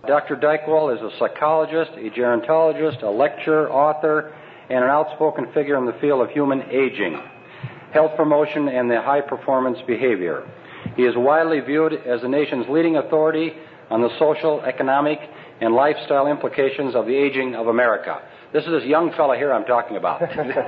Dr. Dykewald is a psychologist, a gerontologist, a lecturer, author, and an outspoken figure in the field of human aging, health promotion, and the high-performance behavior. He is widely viewed as the nation's leading authority on the social, economic, and lifestyle implications of the aging of America. This is this young fellow here I'm talking about.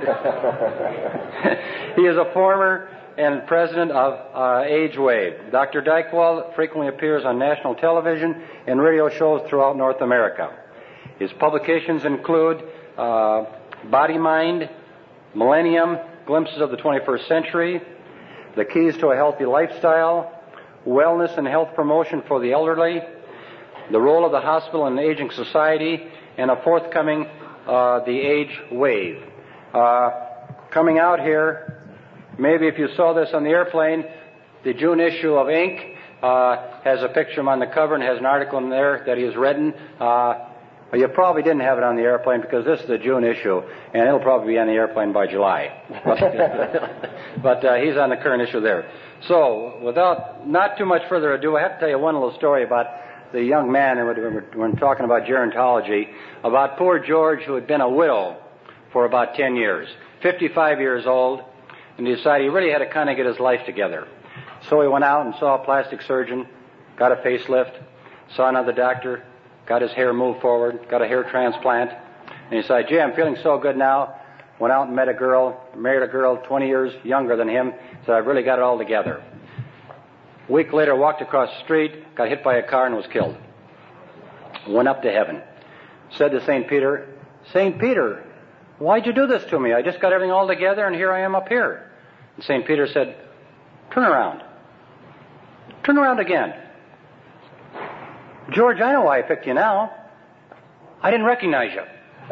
He is a former and president of AgeWave. Dr. Dykewald frequently appears on national television and radio shows throughout North America. His publications include Body Mind, Millennium, Glimpses of the 21st Century, The Keys to a Healthy Lifestyle, Wellness and Health Promotion for the Elderly, The Role of the Hospital in an Aging Society, and a forthcoming The Age Wave. Coming out here, maybe if you saw this on the airplane, the June issue of Inc. Has a picture of him on the cover and has an article in there that he has written. But you probably didn't have it on the airplane because this is the June issue, and it'll probably be on the airplane by July. But he's on the current issue there. So, without not too much further ado, I have to tell you one little story about the young man, and we're talking about gerontology, about poor George, who had been a widow for about 10 years, 55 years old, and he decided he really had to kind of get his life together. So he went out and saw a plastic surgeon, got a facelift, saw another doctor, got his hair moved forward, got a hair transplant, and he decided, gee, I'm feeling so good now. Went out and met a girl, married a girl 20 years younger than him, so I've really got it all together. A week later, walked across the street, got hit by a car and was killed. Went up to heaven. Said to St. Peter, St. Peter, why'd you do this to me? I just got everything all together and here I am up here. And St. Peter said, turn around. Turn around again. George, I know why I picked you now. I didn't recognize you.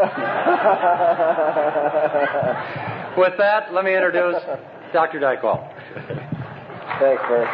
With that, let me introduce Dr. Dykewald. Thanks, Bert.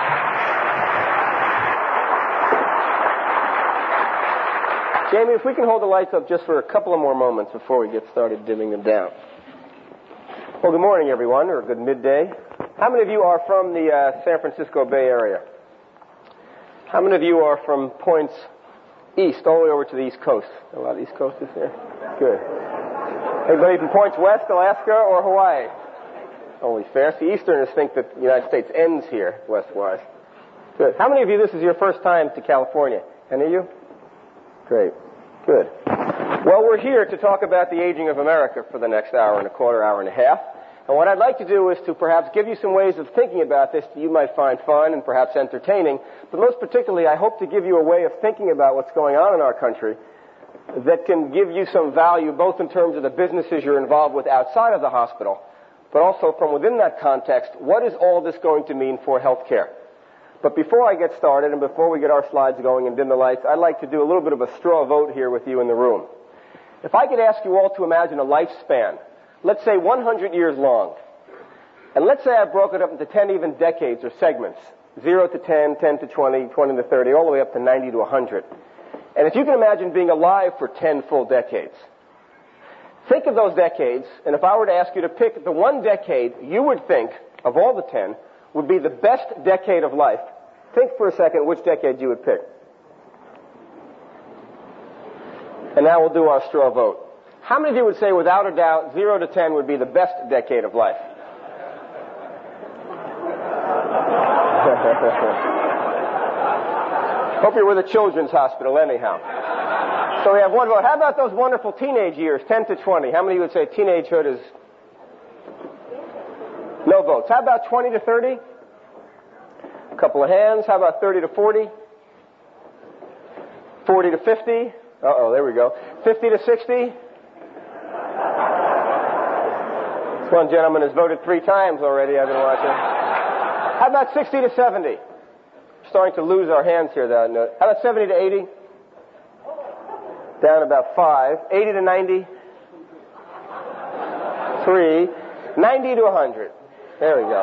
Jamie, if we can hold the lights up just for a couple of more moments before we get started dimming them down. Well, good morning, everyone, or good midday. How many of you are from the San Francisco Bay Area? How many of you are from points east, all the way over to the East Coast? A lot of East Coasters there? Good. Anybody from points west, Alaska, or Hawaii? Only fair. See, Easterners think that the United States ends here, westwise. Good. How many of you, this is your first time to California? Any of you? Great. Good. Well, we're here to talk about the aging of America for the next hour and a quarter, hour and a half. And what I'd like to do is to perhaps give you some ways of thinking about this that you might find fun and perhaps entertaining. But most particularly, I hope to give you a way of thinking about what's going on in our country that can give you some value, both in terms of the businesses you're involved with outside of the hospital, but also from within that context, what is all this going to mean for health care? But before I get started and before we get our slides going and dim the lights, I'd like to do a little bit of a straw vote here with you in the room. If I could ask you all to imagine a lifespan, let's say 100 years long, and let's say I broke it up into 10 even decades or segments, 0 to 10, 10 to 20, 20 to 30, all the way up to 90 to 100. And if you can imagine being alive for 10 full decades, think of those decades, and if I were to ask you to pick the one decade you would think, of all the 10, would be the best decade of life, think for a second which decade you would pick. And now we'll do our straw vote. How many of you would say, without a doubt, 0 to 10 would be the best decade of life? Hope you're with a children's hospital anyhow. So we have one vote. How about those wonderful teenage years, 10 to 20? How many of you would say teenagehood is... No votes. How about 20 to 30? A couple of hands. How about 30 to 40? 40 to 50? Uh-oh, there we go. 50 to 60? This one gentleman has voted 3 times already, I've been watching. How about 60 to 70? Starting to lose our hands here, though. How about 70 to 80? Down about 5. 80 to 90? 3. 90 to 100. There we go.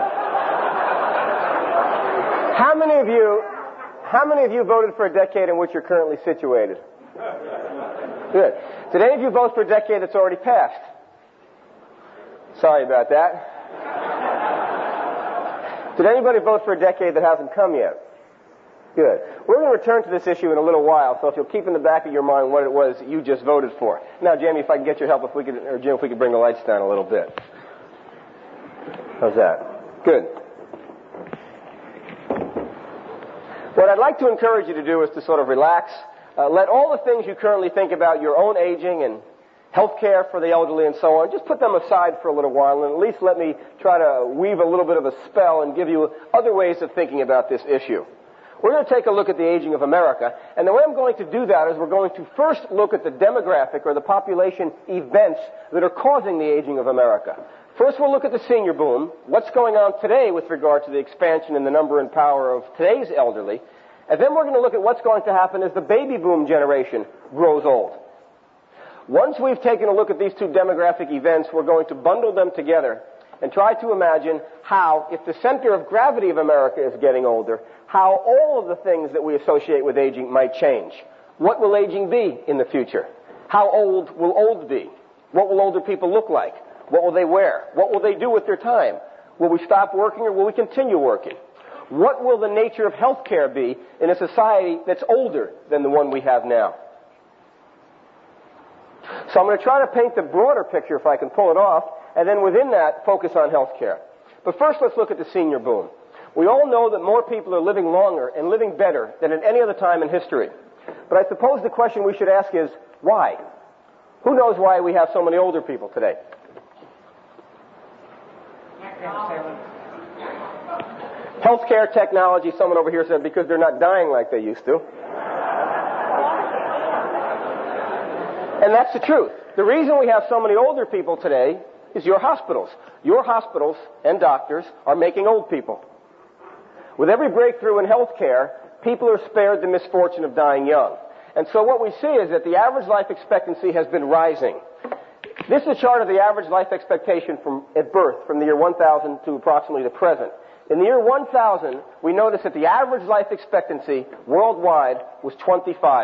How many of you voted for a decade in which you're currently situated? Good. Did any of you vote for a decade that's already passed? Sorry about that. Did anybody vote for a decade that hasn't come yet? Good. We're going to return to this issue in a little while, so if you'll keep in the back of your mind what it was that you just voted for. Now, Jamie, if I can get your help, or Jim, if we could bring the lights down a little bit. How's that? Good. What I'd like to encourage you to do is to sort of relax. Let all the things you currently think about, your own aging and health care for the elderly and so on, just put them aside for a little while, and at least let me try to weave a little bit of a spell and give you other ways of thinking about this issue. We're going to take a look at the aging of America, and the way I'm going to do that is we're going to first look at the demographic or the population events that are causing the aging of America. First, we'll look at the senior boom, what's going on today with regard to the expansion in the number and power of today's elderly, and then we're going to look at what's going to happen as the baby boom generation grows old. Once we've taken a look at these two demographic events, we're going to bundle them together and try to imagine how, if the center of gravity of America is getting older, how all of the things that we associate with aging might change. What will aging be in the future? How old will old be? What will older people look like? What will they wear? What will they do with their time? Will we stop working or will we continue working? What will the nature of health care be in a society that's older than the one we have now? So I'm going to try to paint the broader picture if I can pull it off, and then within that, focus on health care. But first, let's look at the senior boom. We all know that more people are living longer and living better than at any other time in history. But I suppose the question we should ask is, why? Who knows why we have so many older people today? Healthcare technology, someone over here said, because they're not dying like they used to. And that's the truth. The reason we have so many older people today is your hospitals. Your hospitals and doctors are making old people. With every breakthrough in health care, people are spared the misfortune of dying young. And so what we see is that the average life expectancy has been rising. This is a chart of the average life expectation at birth from the year 1000 to approximately the present. In the year 1000, we notice that the average life expectancy worldwide was 25.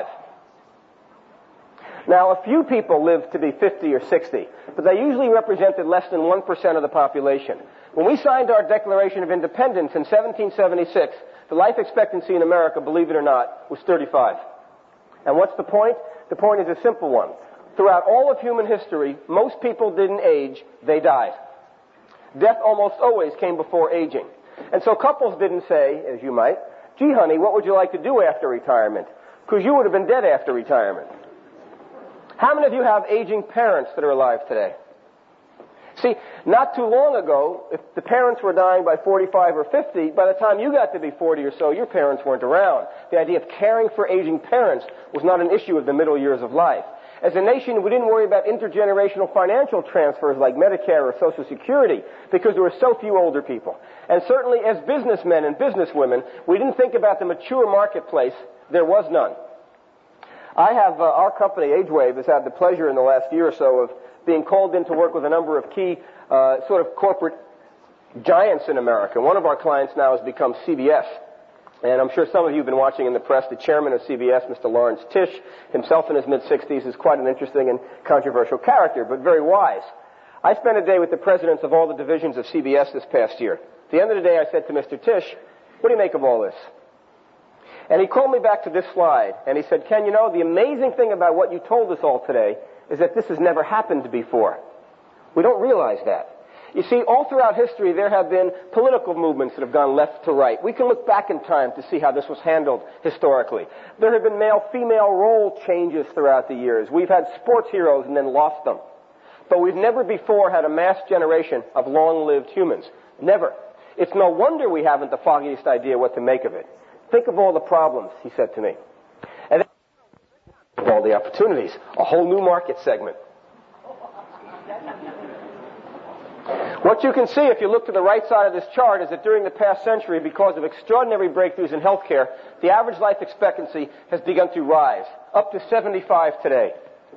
Now, a few people live to be 50 or 60, but they usually represented less than 1% of the population. When we signed our Declaration of Independence in 1776, the life expectancy in America, believe it or not, was 35. And what's the point? The point is a simple one. Throughout all of human history, most people didn't age, they died. Death almost always came before aging. And so couples didn't say, as you might, gee, honey, what would you like to do after retirement? Because you would have been dead after retirement. How many of you have aging parents that are alive today? See, not too long ago, if the parents were dying by 45 or 50, by the time you got to be 40 or so, your parents weren't around. The idea of caring for aging parents was not an issue of the middle years of life. As a nation, we didn't worry about intergenerational financial transfers like Medicare or Social Security because there were so few older people. And certainly as businessmen and businesswomen, we didn't think about the mature marketplace. There was none. I have, our company, AgeWave, has had the pleasure in the last year or so of being called in to work with a number of key sort of corporate giants in America. One of our clients now has become CBS. And I'm sure some of you have been watching in the press, the chairman of CBS, Mr. Lawrence Tisch, himself in his mid-60s, is quite an interesting and controversial character, but very wise. I spent a day with the presidents of all the divisions of CBS this past year. At the end of the day, I said to Mr. Tisch, what do you make of all this? And he called me back to this slide, and he said, Ken, you know, the amazing thing about what you told us all today is that this has never happened before. We don't realize that. You see, all throughout history, there have been political movements that have gone left to right. We can look back in time to see how this was handled historically. There have been male-female role changes throughout the years. We've had sports heroes and then lost them. But we've never before had a mass generation of long-lived humans. Never. It's no wonder we haven't the foggiest idea what to make of it. Think of all the problems, he said to me. And then of all the opportunities, a whole new market segment. What you can see if you look to the right side of this chart is that during the past century, because of extraordinary breakthroughs in healthcare, the average life expectancy has begun to rise, up to 75 today.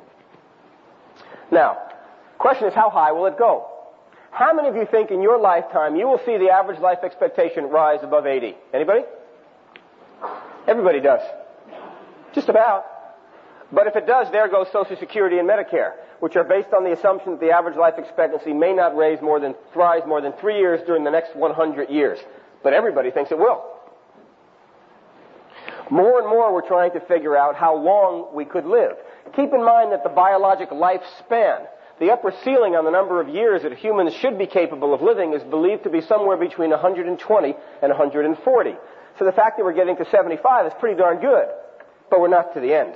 Now, the question is, how high will it go? How many of you think in your lifetime you will see the average life expectation rise above 80? Anybody? Everybody does. Just about. But if it does, there goes Social Security and Medicare, which are based on the assumption that the average life expectancy may not rise more than 3 years during the next 100 years. But everybody thinks it will. More and more we're trying to figure out how long we could live. Keep in mind that the biologic lifespan, the upper ceiling on the number of years that humans should be capable of living, is believed to be somewhere between 120 and 140. So the fact that we're getting to 75 is pretty darn good, but we're not to the end.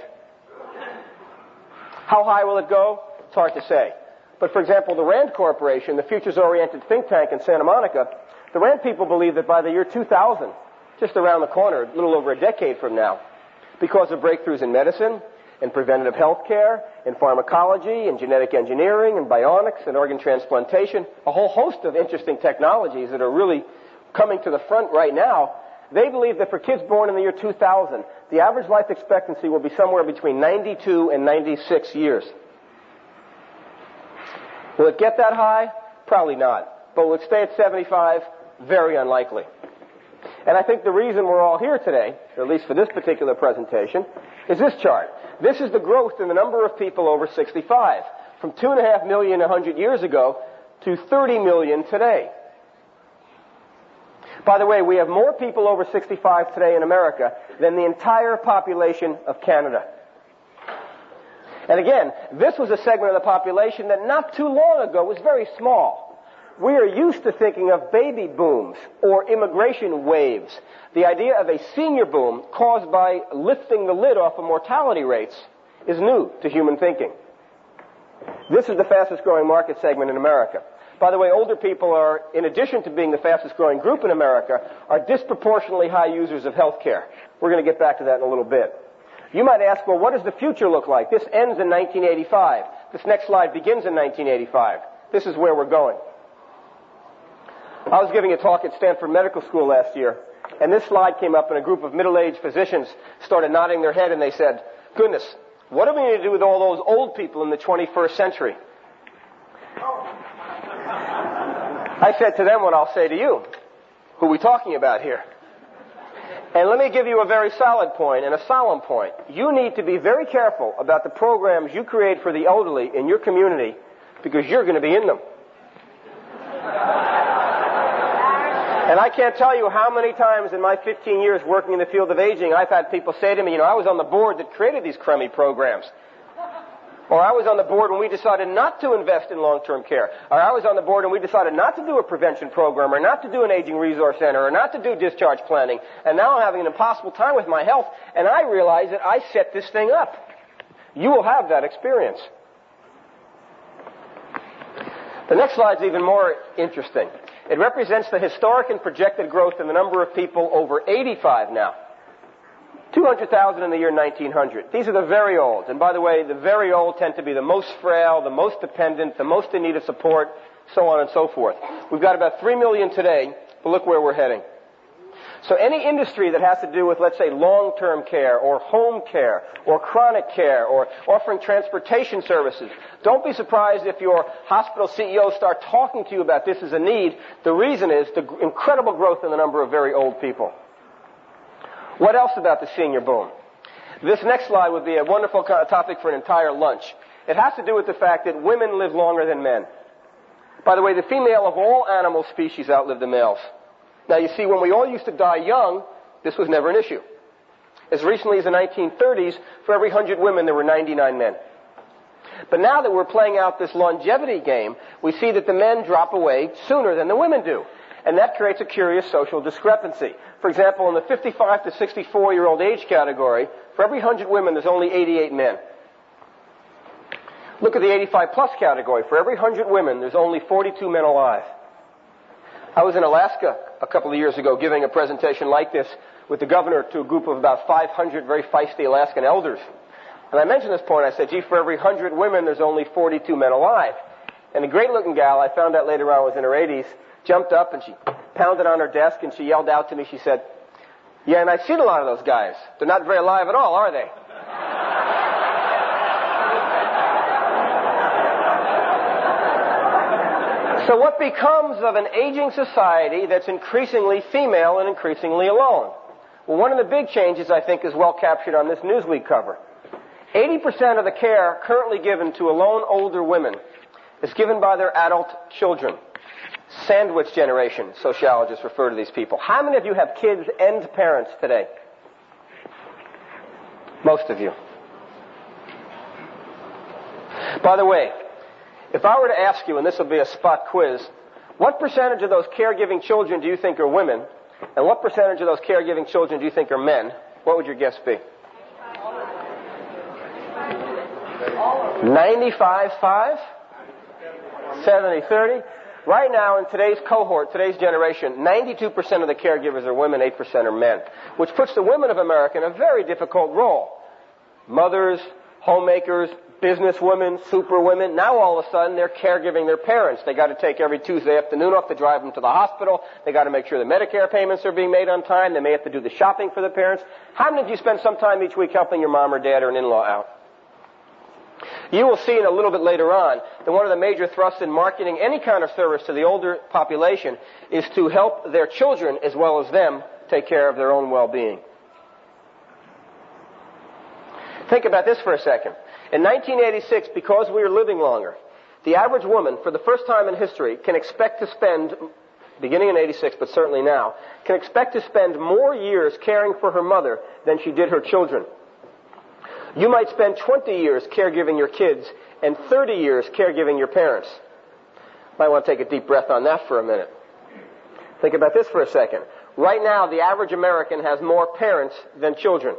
How high will it go? It's hard to say. But for example, the Rand Corporation, the futures-oriented think tank in Santa Monica, the Rand people believe that by the year 2000, just around the corner, a little over a decade from now, because of breakthroughs in medicine, in preventative health care, in pharmacology, in genetic engineering, in bionics, and organ transplantation, a whole host of interesting technologies that are really coming to the front right now, they believe that for kids born in the year 2000, the average life expectancy will be somewhere between 92 and 96 years. Will it get that high? Probably not. But will it stay at 75? Very unlikely. And I think the reason we're all here today, at least for this particular presentation, is this chart. This is the growth in the number of people over 65, from 2.5 million 100 years ago to 30 million today. By the way, we have more people over 65 today in America than the entire population of Canada. And again, this was a segment of the population that not too long ago was very small. We are used to thinking of baby booms or immigration waves. The idea of a senior boom caused by lifting the lid off of mortality rates is new to human thinking. This is the fastest growing market segment in America. By the way, older people are, in addition to being the fastest growing group in America, are disproportionately high users of health care. We're going to get back to that in a little bit. You might ask, well, what does the future look like? This ends in 1985. This next slide begins in 1985. This is where we're going. I was giving a talk at Stanford Medical School last year, and this slide came up, and a group of middle-aged physicians started nodding their head, and they said, goodness, what are we going to do with all those old people in the 21st century? I said to them what I'll say to you. Who are we talking about here? And let me give you a very solid point and a solemn point. You need to be very careful about the programs you create for the elderly in your community, because you're going to be in them. And I can't tell you how many times in my 15 years working in the field of aging, I've had people say to me, I was on the board that created these crummy programs. Or I was on the board when we decided not to invest in long-term care. Or I was on the board and we decided not to do a prevention program, or not to do an aging resource center, or not to do discharge planning. And now I'm having an impossible time with my health, and I realize that I set this thing up. You will have that experience. The next slide is even more interesting. It represents the historic and projected growth in the number of people over 85 now. 200,000 in the year 1900. These are the very old. And by the way, the very old tend to be the most frail, the most dependent, the most in need of support, so on and so forth. We've got about 3 million today, but look where we're heading. So any industry that has to do with, let's say, long-term care or home care or chronic care or offering transportation services, don't be surprised if your hospital CEOs start talking to you about this as a need. The reason is the incredible growth in the number of very old people. What else about the senior boom? This next slide would be a wonderful topic for an entire lunch. It has to do with the fact that women live longer than men. By the way, the female of all animal species outlive the males. Now, you see, when we all used to die young, this was never an issue. As recently as the 1930s, for every 100 women, there were 99 men. But now that we're playing out this longevity game, we see that the men drop away sooner than the women do. And that creates a curious social discrepancy. For example, in the 55 to 64-year-old age category, for every 100 women, there's only 88 men. Look at the 85-plus category. For every 100 women, there's only 42 men alive. I was in Alaska a couple of years ago giving a presentation like this with the governor to a group of about 500 very feisty Alaskan elders. And I mentioned this point. I said, gee, for every 100 women, there's only 42 men alive. And a great-looking gal, I found out later on was in her 80s, jumped up and she pounded on her desk and she yelled out to me, she said, yeah, and I've seen a lot of those guys. They're not very alive at all, are they? So what becomes of an aging society that's increasingly female and increasingly alone? Well, one of the big changes, I think, is well captured on this Newsweek cover. 80% of the care currently given to alone older women is given by their adult children. Sandwich generation, sociologists refer to these people. How many of you have kids and parents today? Most of you. By the way, if I were to ask you, and this will be a spot quiz, what percentage of those caregiving children do you think are women, and what percentage of those caregiving children do you think are men, what would your guess be? 95-5? 70-30? Right now, in today's cohort, today's generation, 92% of the caregivers are women, 8% are men, which puts the women of America in a very difficult role. Mothers, homemakers, businesswomen, superwomen. Now all of a sudden they're caregiving their parents. They got to take every Tuesday afternoon off to drive them to the hospital. They got to make sure the Medicare payments are being made on time. They may have to do the shopping for the parents. How many of you spend some time each week helping your mom or dad or an in-law out? You will see in a little bit later on that one of the major thrusts in marketing any kind of service to the older population is to help their children as well as them take care of their own well-being. Think about this for a second. In 1986, because we are living longer, the average woman, for the first time in history, can expect to spend, beginning in 86, but certainly now, can expect to spend more years caring for her mother than she did her children. You might spend 20 years caregiving your kids and 30 years caregiving your parents. Might want to take a deep breath on that for a minute. Think about this for a second. Right now, the average American has more parents than children.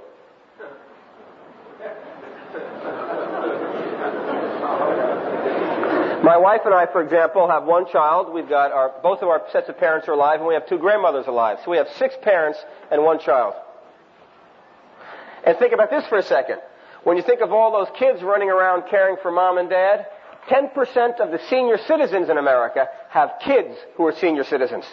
My wife and I, for example, have one child. We've got both of our sets of parents are alive, and we have two grandmothers alive. So we have 6 parents and 1 child. And think about this for a second. When you think of all those kids running around caring for mom and dad, 10% of the senior citizens in America have kids who are senior citizens.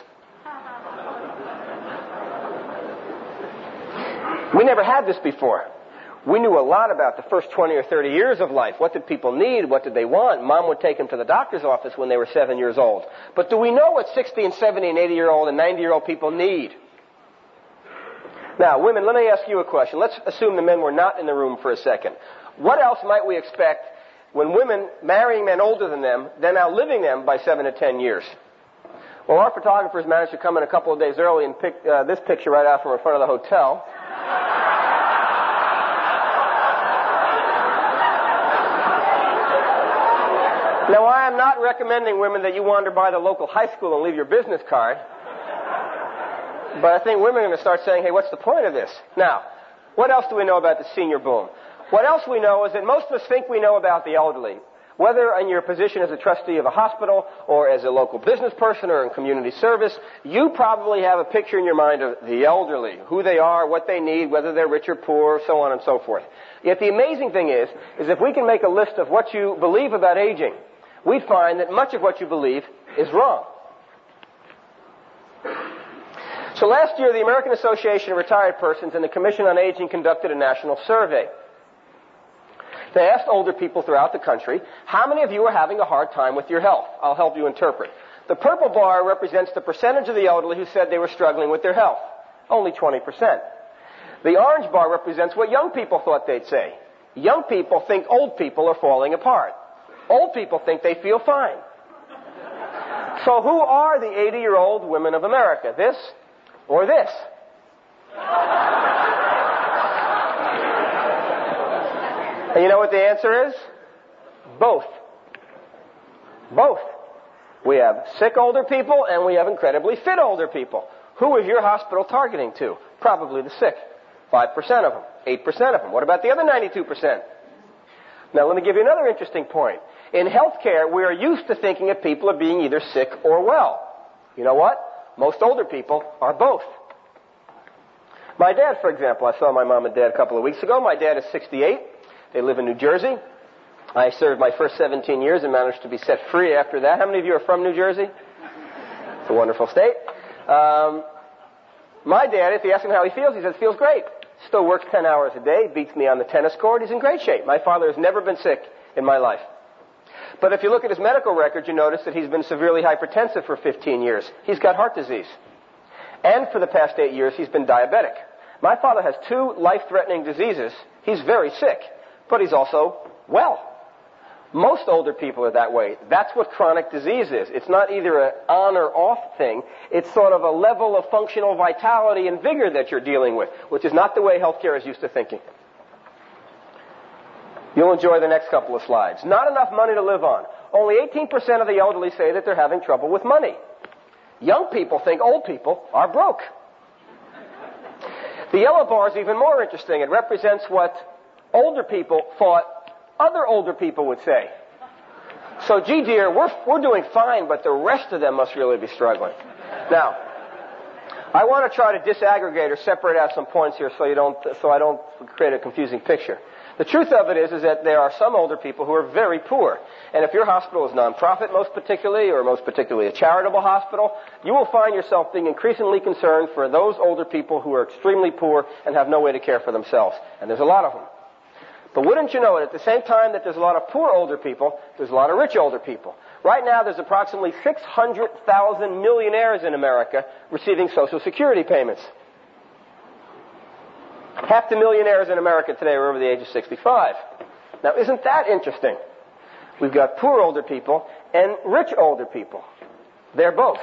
We never had this before. We knew a lot about the first 20 or 30 years of life. What did people need? What did they want? Mom would take them to the doctor's office when they were 7 years old. But do we know what 60 and 70 and 80-year-old and 90-year-old people need? Now, women, let me ask you a question. Let's assume the men were not in the room for a second. What else might we expect when women marrying men older than them, then outliving them by 7 to 10 years? Well, our photographers managed to come in a couple of days early and pick this picture right out from in front of the hotel. Now, I am not recommending, women, that you wander by the local high school and leave your business card. But I think women are going to start saying, hey, what's the point of this? Now, what else do we know about the senior boom? What else we know is that most of us think we know about the elderly. Whether in your position as a trustee of a hospital or as a local business person or in community service, you probably have a picture in your mind of the elderly, who they are, what they need, whether they're rich or poor, so on and so forth. Yet the amazing thing is if we can make a list of what you believe about aging, we find that much of what you believe is wrong. So last year, the American Association of Retired Persons and the Commission on Aging conducted a national survey. They asked older people throughout the country, how many of you are having a hard time with your health? I'll help you interpret. The purple bar represents the percentage of the elderly who said they were struggling with their health. Only 20%. The orange bar represents what young people thought they'd say. Young people think old people are falling apart. Old people think they feel fine. So who are the 80-year-old women of America? This or this? And you know what the answer is? Both. Both. We have sick older people and we have incredibly fit older people. Who is your hospital targeting to? Probably the sick. 5% of them. 8% of them. What about the other 92%? Now let me give you another interesting point. In healthcare, we are used to thinking of people as being either sick or well. You know what? Most older people are both. My dad, for example, I saw my mom and dad a couple of weeks ago. My dad is 68. They live in New Jersey. I served my first 17 years and managed to be set free after that. How many of you are from New Jersey? It's a wonderful state. My dad, if you ask him how he feels, he says, feels great. Still works 10 hours a day, beats me on the tennis court. He's in great shape. My father has never been sick in my life. But if you look at his medical record, you notice that he's been severely hypertensive for 15 years. He's got heart disease. And for the past 8 years, he's been diabetic. My father has 2 life-threatening diseases. He's very sick, but he's also well. Most older people are that way. That's what chronic disease is. It's not either an on or off thing. It's sort of a level of functional vitality and vigor that you're dealing with, which is not the way healthcare is used to thinking. You'll enjoy the next couple of slides. Not enough money to live on. Only 18% of the elderly say that they're having trouble with money. Young people think old people are broke. The yellow bar is even more interesting. It represents what older people thought other older people would say. So, gee dear, we're doing fine, but the rest of them must really be struggling. Now, I want to try to disaggregate or separate out some points here so I don't create a confusing picture. The truth of it is that there are some older people who are very poor. And if your hospital is nonprofit, most particularly a charitable hospital, you will find yourself being increasingly concerned for those older people who are extremely poor and have no way to care for themselves. And there's a lot of them. But wouldn't you know it, at the same time that there's a lot of poor older people, there's a lot of rich older people. Right now, there's approximately 600,000 millionaires in America receiving Social Security payments. Half the millionaires in America today are over the age of 65. Now, isn't that interesting? We've got poor older people and rich older people. They're both.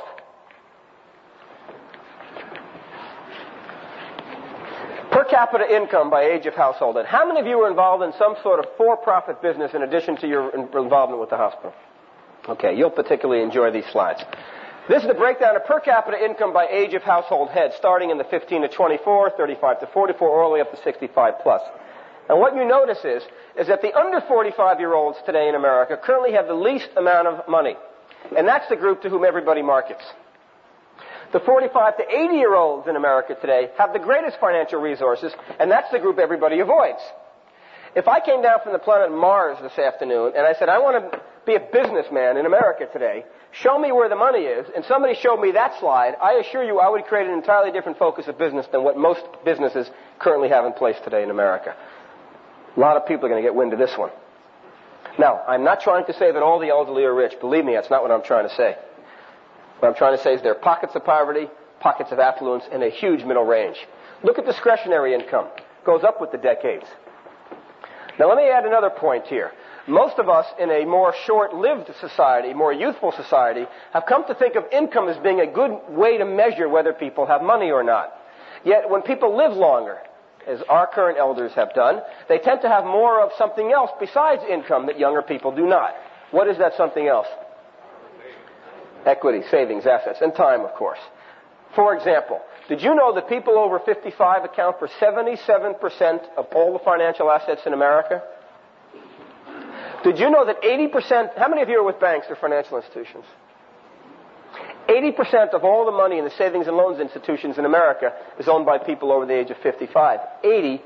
Per capita income by age of household. And how many of you are involved in some sort of for-profit business in addition to your involvement with the hospital? Okay, you'll particularly enjoy these slides. This is the breakdown of per capita income by age of household head, starting in the 15 to 24, 35 to 44, all the way up to 65 plus. And what you notice is that the under 45-year-olds today in America currently have the least amount of money. And that's the group to whom everybody markets. The 45 to 80-year-olds in America today have the greatest financial resources, and that's the group everybody avoids. If I came down from the planet Mars this afternoon and I said, I want to be a businessman in America today, show me where the money is, and somebody showed me that slide, I assure you I would create an entirely different focus of business than what most businesses currently have in place today in America. A lot of people are going to get wind of this one. Now, I'm not trying to say that all the elderly are rich. Believe me, that's not what I'm trying to say. What I'm trying to say is there are pockets of poverty, pockets of affluence, and a huge middle range. Look at discretionary income. It goes up with the decades. Now, let me add another point here. Most of us in a more short-lived society, more youthful society, have come to think of income as being a good way to measure whether people have money or not. Yet, when people live longer, as our current elders have done, they tend to have more of something else besides income that younger people do not. What is that something else? Equity, savings, assets, and time, of course. For example, did you know that people over 55 account for 77% of all the financial assets in America? Did you know that 80%, how many of you are with banks or financial institutions? 80% of all the money in the savings and loans institutions in America is owned by people over the age of 55. 80%.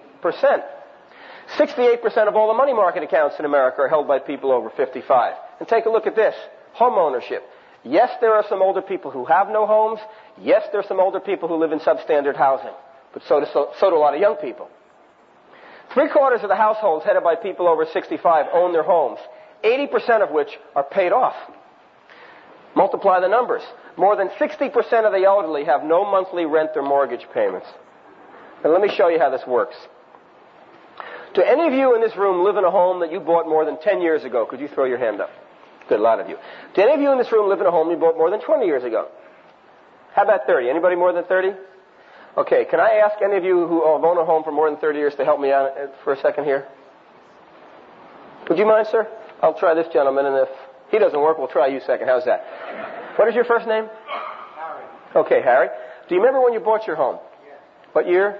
68% of all the money market accounts in America are held by people over 55. And take a look at this. Home ownership. Yes, there are some older people who have no homes. Yes, there are some older people who live in substandard housing. But so do a lot of young people. 3/4 of the households headed by people over 65 own their homes, 80% of which are paid off. Multiply the numbers. More than 60% of the elderly have no monthly rent or mortgage payments. And let me show you how this works. Do any of you in this room live in a home that you bought more than 10 years ago? Could you throw your hand up? Good, a lot of you. Do any of you in this room live in a home you bought more than 20 years ago? How about 30? Anybody more than 30? Okay, can I ask any of you who have owned a home for more than 30 years to help me out for a second here? Would you mind, sir? I'll try this gentleman, and if he doesn't work, we'll try you second. How's that? What is your first name? Harry. Okay, Harry. Do you remember when you bought your home? Yes. What year?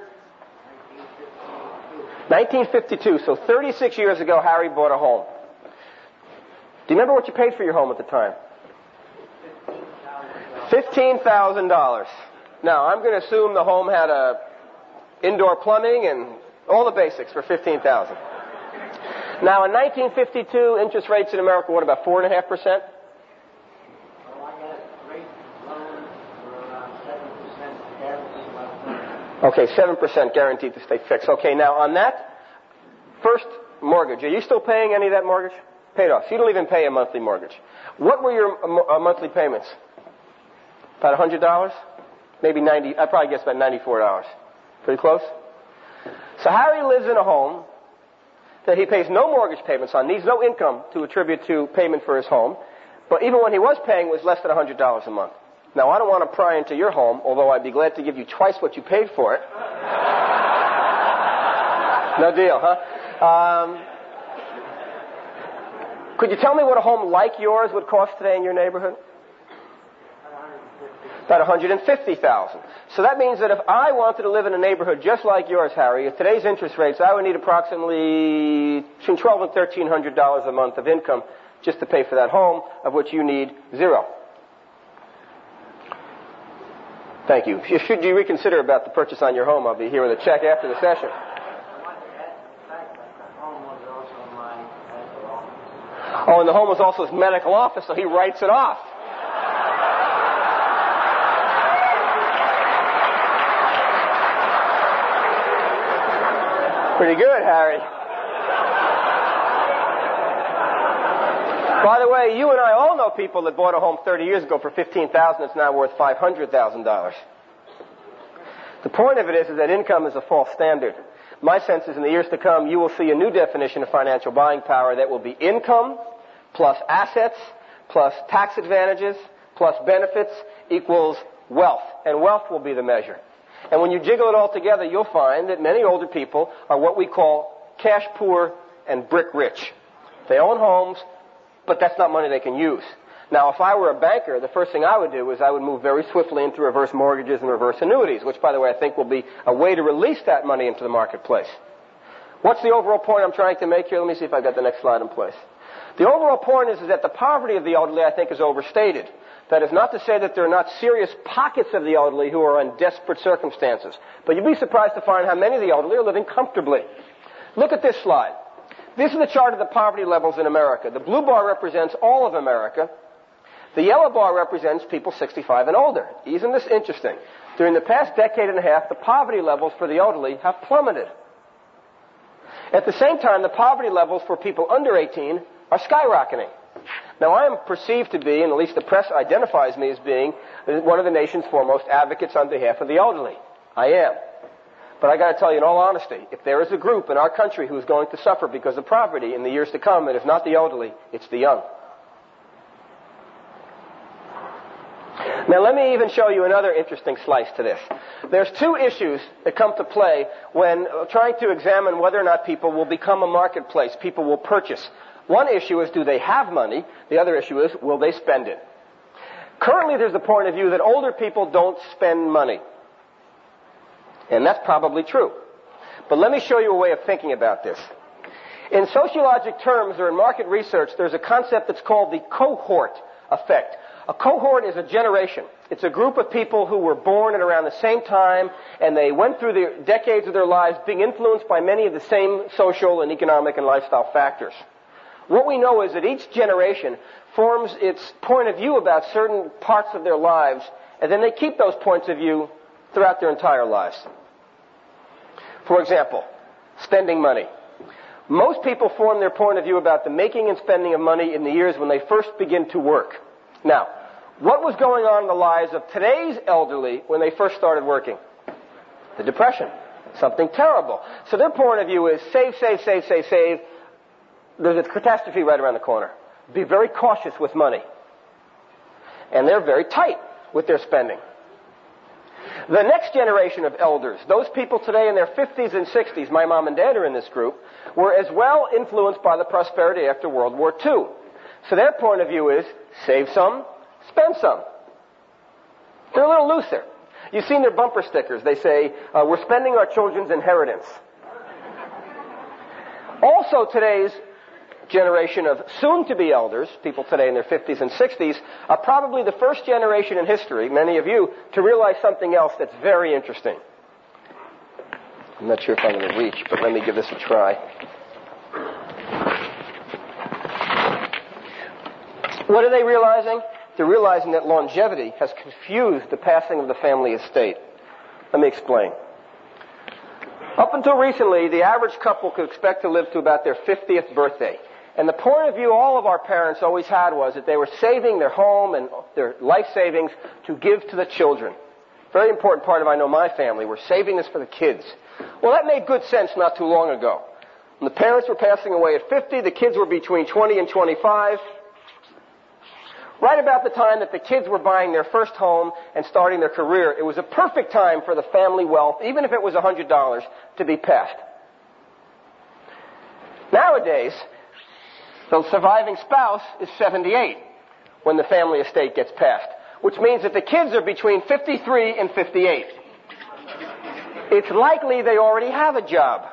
1952. So 36 years ago, Harry bought a home. Do you remember what you paid for your home at the time? $15,000. Now, I'm going to assume the home had indoor plumbing and all the basics for $15,000. Now, in 1952, interest rates in America, what, about 4.5%? Well, I got great loans for around 7% guaranteed lifetime. Okay, 7% guaranteed to stay fixed. Okay, now on that first mortgage, are you still paying any of that mortgage? Paid off. So you don't even pay a monthly mortgage. What were your monthly payments? About $100? Maybe 90. I'd probably guess about $94. Pretty close? So Harry lives in a home that he pays no mortgage payments on, needs no income to attribute to payment for his home, but even when he was paying, it was less than $100 a month. Now, I don't want to pry into your home, although I'd be glad to give you twice what you paid for it. No deal, huh? Could you tell me what a home like yours would cost today in your neighborhood? About $150,000. So that means that if I wanted to live in a neighborhood just like yours, Harry, at today's interest rates, I would need approximately between $1,200 and $1,300 a month of income just to pay for that home, of which you need zero. Thank you. Should you reconsider about the purchase on your home, I'll be here with a check after the session. Oh, and the home was also his medical office, so he writes it off. Pretty good, Harry. By the way, you and I all know people that bought a home 30 years ago for $15,000 that's now worth $500,000. The point of it is that income is a false standard. My sense is in the years to come, you will see a new definition of financial buying power that will be income plus assets plus tax advantages plus benefits equals wealth. And wealth will be the measure. And when you jiggle it all together, you'll find that many older people are what we call cash poor and brick rich. They own homes, but that's not money they can use. Now, if I were a banker, the first thing I would do is I would move very swiftly into reverse mortgages and reverse annuities, which, by the way, I think will be a way to release that money into the marketplace. What's the overall point I'm trying to make here? Let me see if I've got the next slide in place. The overall point is that the poverty of the elderly, I think, is overstated. That is not to say that there are not serious pockets of the elderly who are in desperate circumstances. But you'd be surprised to find how many of the elderly are living comfortably. Look at this slide. This is the chart of the poverty levels in America. The blue bar represents all of America. The yellow bar represents people 65 and older. Isn't this interesting? During the past decade and a half, the poverty levels for the elderly have plummeted. At the same time, the poverty levels for people under 18 are skyrocketing. Now, I am perceived to be, and at least the press identifies me as being, one of the nation's foremost advocates on behalf of the elderly. I am. But I got to tell you in all honesty, if there is a group in our country who is going to suffer because of poverty in the years to come, it is not the elderly, it's the young. Now, let me even show you another interesting slice to this. There's two issues that come to play when trying to examine whether or not people will become a marketplace, people will purchase. One issue is, do they have money? The other issue is, will they spend it? Currently, there's the point of view that older people don't spend money. And that's probably true. But let me show you a way of thinking about this. In sociologic terms, or in market research, there's a concept that's called the cohort effect. A cohort is a generation. It's a group of people who were born at around the same time, and they went through the decades of their lives being influenced by many of the same social and economic and lifestyle factors. What we know is that each generation forms its point of view about certain parts of their lives, and then they keep those points of view throughout their entire lives. For example, spending money. Most people form their point of view about the making and spending of money in the years when they first begin to work. Now, what was going on in the lives of today's elderly when they first started working? The Depression. Something terrible. So their point of view is save, save, save, save, save. There's a catastrophe right around the corner. Be very cautious with money. And they're very tight with their spending. The next generation of elders, those people today in their 50s and 60s, my mom and dad are in this group, were as well influenced by the prosperity after World War II. So their point of view is save some, spend some. They're a little looser. You've seen their bumper stickers. They say, we're spending our children's inheritance. Also today's generation of soon-to-be elders, people today in their 50s and 60s, are probably the first generation in history, many of you, to realize something else that's very interesting. I'm not sure if I'm going to reach, but let me give this a try. What are they realizing? They're realizing that longevity has confused the passing of the family estate. Let me explain. Up until recently, the average couple could expect to live to about their 50th birthday. And the point of view all of our parents always had was that they were saving their home and their life savings to give to the children. Very important part of, I know, my family. We're saving this for the kids. Well, that made good sense not too long ago. When the parents were passing away at 50, the kids were between 20 and 25. Right about the time that the kids were buying their first home and starting their career, it was a perfect time for the family wealth, even if it was $100, to be passed. Nowadays, the surviving spouse is 78 when the family estate gets passed, which means that the kids are between 53 and 58. It's likely they already have a job.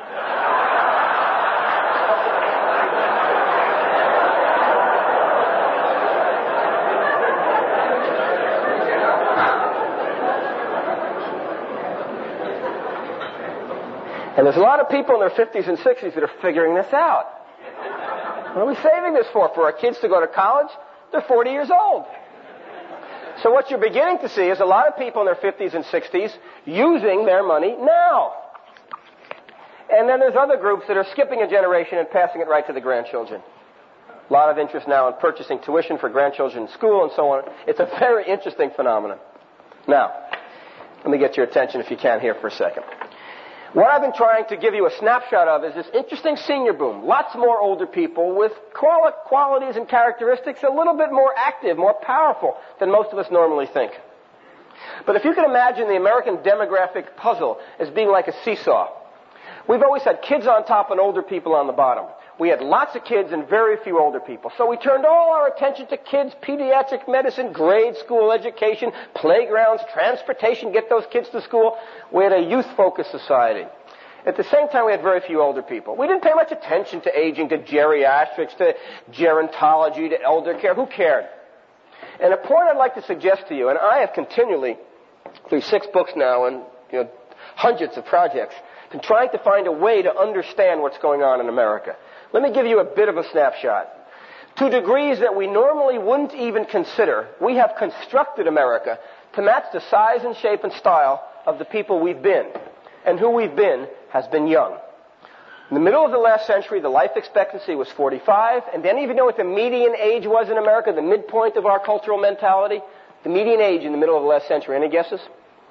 And there's a lot of people in their 50s and 60s that are figuring this out. What are we saving this for? For our kids to go to college? They're 40 years old. So what you're beginning to see is a lot of people in their 50s and 60s using their money now. And then there's other groups that are skipping a generation and passing it right to the grandchildren. A lot of interest now in purchasing tuition for grandchildren in school and so on. It's a very interesting phenomenon. Now, let me get your attention if you can here for a second. What I've been trying to give you a snapshot of is this interesting senior boom. Lots more older people with qualities and characteristics a little bit more active, more powerful than most of us normally think. But if you can imagine the American demographic puzzle as being like a seesaw, we've always had kids on top and older people on the bottom. We had lots of kids and very few older people. So we turned all our attention to kids, pediatric medicine, grade school education, playgrounds, transportation, get those kids to school. We had a youth-focused society. At the same time, we had very few older people. We didn't pay much attention to aging, to geriatrics, to gerontology, to elder care. Who cared? And a point I'd like to suggest to you, and I have continually, through 6 books now and hundreds of projects, been trying to find a way to understand what's going on in America. Let me give you a bit of a snapshot. To degrees that we normally wouldn't even consider, we have constructed America to match the size and shape and style of the people we've been. And who we've been has been young. In the middle of the last century, the life expectancy was 45. And do any of you know what the median age was in America, the midpoint of our cultural mentality? The median age in the middle of the last century. Any guesses?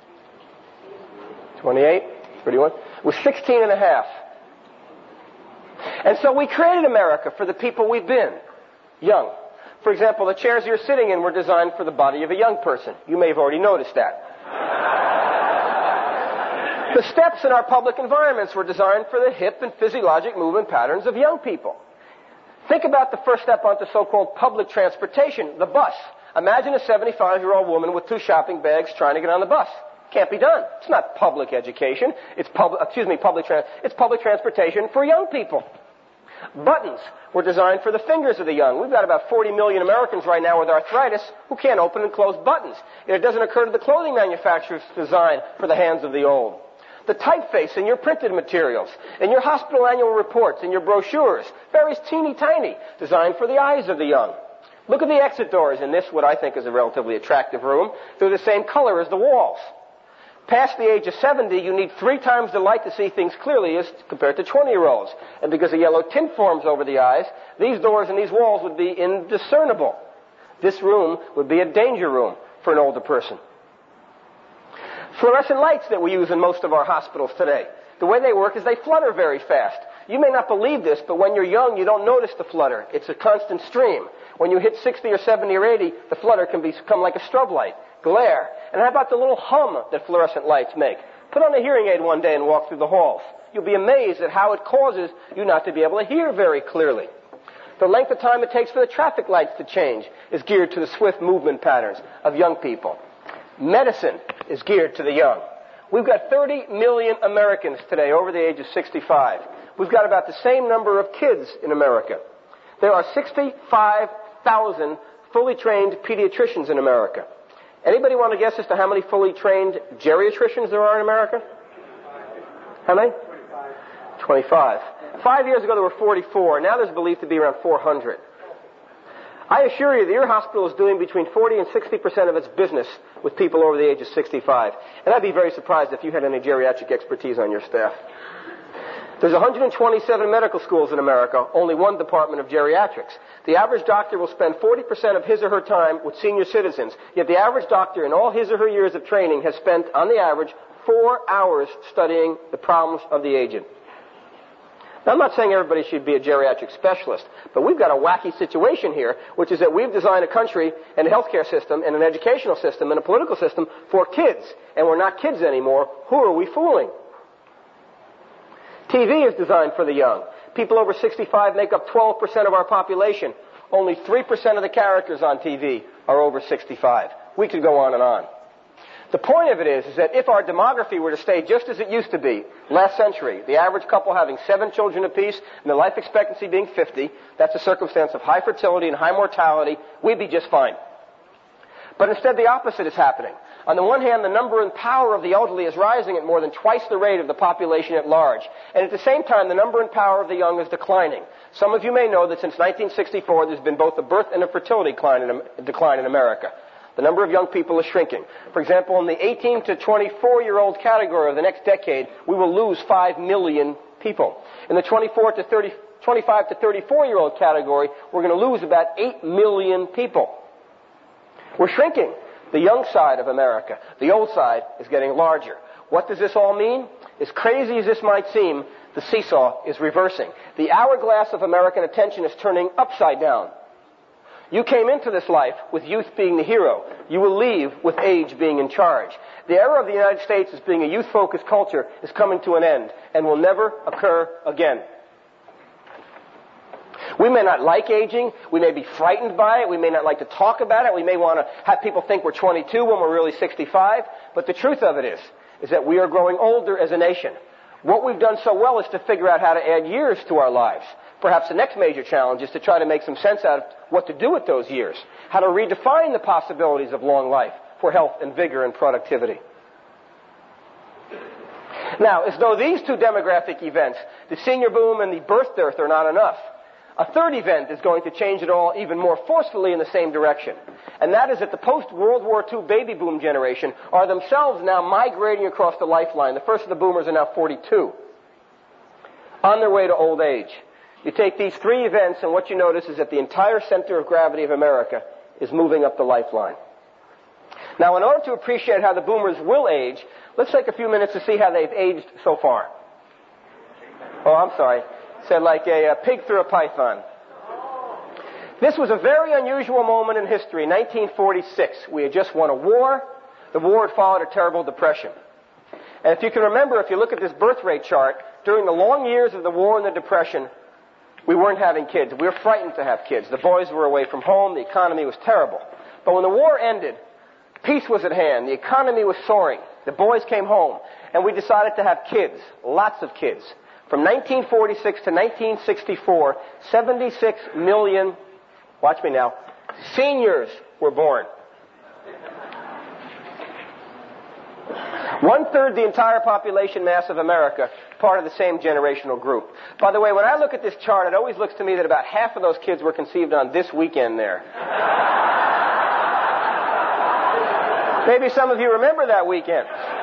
28? 31? It was 16 and a half. And so we created America for the people we've been, young. For example, the chairs you're sitting in were designed for the body of a young person. You may have already noticed that. The steps in our public environments were designed for the hip and physiologic movement patterns of young people. Think about the first step onto so-called public transportation, the bus. Imagine a 75-year-old woman with 2 shopping bags trying to get on the bus. Can't be done. It's not public education. It's public transportation for young people. Buttons were designed for the fingers of the young. We've got about 40 million Americans right now with arthritis who can't open and close buttons. It doesn't occur to the clothing manufacturers to design for the hands of the old. The typeface in your printed materials, in your hospital annual reports, in your brochures, very teeny tiny, designed for the eyes of the young. Look at the exit doors in this, what I think is a relatively attractive room. They're the same color as the walls. Past the age of 70, you need 3 times the light to see things clearly as compared to 20-year-olds. And because a yellow tint forms over the eyes, these doors and these walls would be indiscernible. This room would be a danger room for an older person. Fluorescent lights that we use in most of our hospitals today, the way they work is they flutter very fast. You may not believe this, but when you're young, you don't notice the flutter. It's a constant stream. When you hit 60 or 70 or 80, the flutter can become like a strobe light. Glare. And how about the little hum that fluorescent lights make? Put on a hearing aid one day and walk through the halls. You'll be amazed at how it causes you not to be able to hear very clearly. The length of time it takes for the traffic lights to change is geared to the swift movement patterns of young people. Medicine is geared to the young. We've got 30 million Americans today over the age of 65. We've got about the same number of kids in America. There are 65,000 fully trained pediatricians in America. Anybody want to guess as to how many fully trained geriatricians there are in America? How many? 25. 5 years ago there were 44. Now there's believed to be around 400. I assure you that your hospital is doing between 40 and 60% of its business with people over the age of 65. And I'd be very surprised if you had any geriatric expertise on your staff. There's 127 medical schools in America, only 1 department of geriatrics. The average doctor will spend 40% of his or her time with senior citizens, yet the average doctor in all his or her years of training has spent, on the average, 4 hours studying the problems of the aged. Now, I'm not saying everybody should be a geriatric specialist, but we've got a wacky situation here, which is that we've designed a country and a healthcare system and an educational system and a political system for kids, and we're not kids anymore. Who are we fooling? TV is designed for the young. People over 65 make up 12% of our population. Only 3% of the characters on TV are over 65. We could go on and on. The point of it is that if our demography were to stay just as it used to be last century, the average couple having 7 children apiece and the life expectancy being 50, that's a circumstance of high fertility and high mortality, we'd be just fine. But instead the opposite is happening. On the one hand, the number and power of the elderly is rising at more than twice the rate of the population at large. And at the same time, the number and power of the young is declining. Some of you may know that since 1964, there's been both a birth and a fertility decline in America. The number of young people is shrinking. For example, in the 18 to 24-year-old category of the next decade, we will lose 5 million people. In the 25 to 34-year-old category, we're going to lose about 8 million people. We're shrinking. The young side of America, the old side, is getting larger. What does this all mean? As crazy as this might seem, the seesaw is reversing. The hourglass of American attention is turning upside down. You came into this life with youth being the hero. You will leave with age being in charge. The era of the United States as being a youth-focused culture is coming to an end and will never occur again. We may not like aging. We may be frightened by it. We may not like to talk about it. We may want to have people think we're 22 when we're really 65. But the truth of it is that we are growing older as a nation. What we've done so well is to figure out how to add years to our lives. Perhaps the next major challenge is to try to make some sense out of what to do with those years. How to redefine the possibilities of long life for health and vigor and productivity. Now, as though these two demographic events, the senior boom and the birth dearth, are not enough, a third event is going to change it all even more forcefully in the same direction. And that is that the post-World War II baby boom generation are themselves now migrating across the lifeline. The first of the boomers are now 42. On their way to old age. You take these three events and what you notice is that the entire center of gravity of America is moving up the lifeline. Now, in order to appreciate how the boomers will age, let's take a few minutes to see how they've aged so far. Oh, I'm sorry. Said like a pig through a python. This was a very unusual moment in history. 1946. We had just won a war. The war had followed a terrible depression. And if you can remember, if you look at this birth rate chart, during the long years of the war and the depression, we weren't having kids. We were frightened to have kids. The boys were away from home. The economy was terrible. But when the war ended, peace was at hand. The economy was soaring. The boys came home. And we decided to have kids. Lots of kids. From 1946 to 1964, 76 million, watch me now, seniors were born. 1/3 the entire population mass of America, part of the same generational group. By the way, when I look at this chart, it always looks to me that about half of those kids were conceived on this weekend there. Maybe some of you remember that weekend.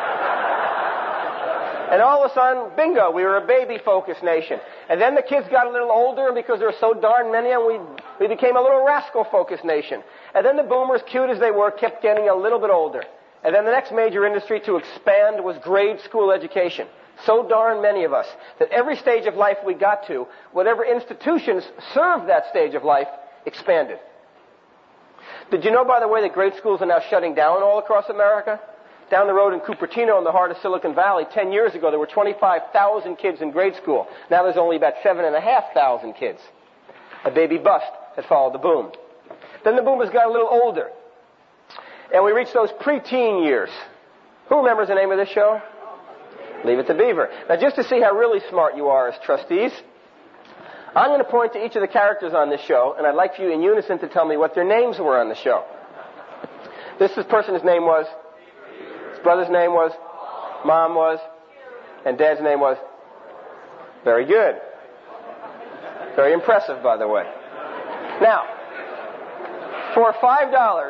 And all of a sudden, bingo, we were a baby-focused nation. And then the kids got a little older, and because there were so darn many of them, we became a little rascal-focused nation. And then the boomers, cute as they were, kept getting a little bit older. And then the next major industry to expand was grade school education. So darn many of us that every stage of life we got to, whatever institutions served that stage of life, expanded. Did you know, by the way, that grade schools are now shutting down all across America? Down the road in Cupertino in the heart of Silicon Valley, 10 years ago, there were 25,000 kids in grade school. Now there's only about 7,500 kids. A baby bust had followed the boom. Then the boomers got a little older. And we reached those preteen years. Who remembers the name of this show? Leave It to Beaver. Now, just to see how really smart you are as trustees, I'm going to point to each of the characters on this show, and I'd like for you in unison to tell me what their names were on the show. This person's name was... brother's name was, mom was, and dad's name was. Very good. Very impressive, by the way. Now, for $5,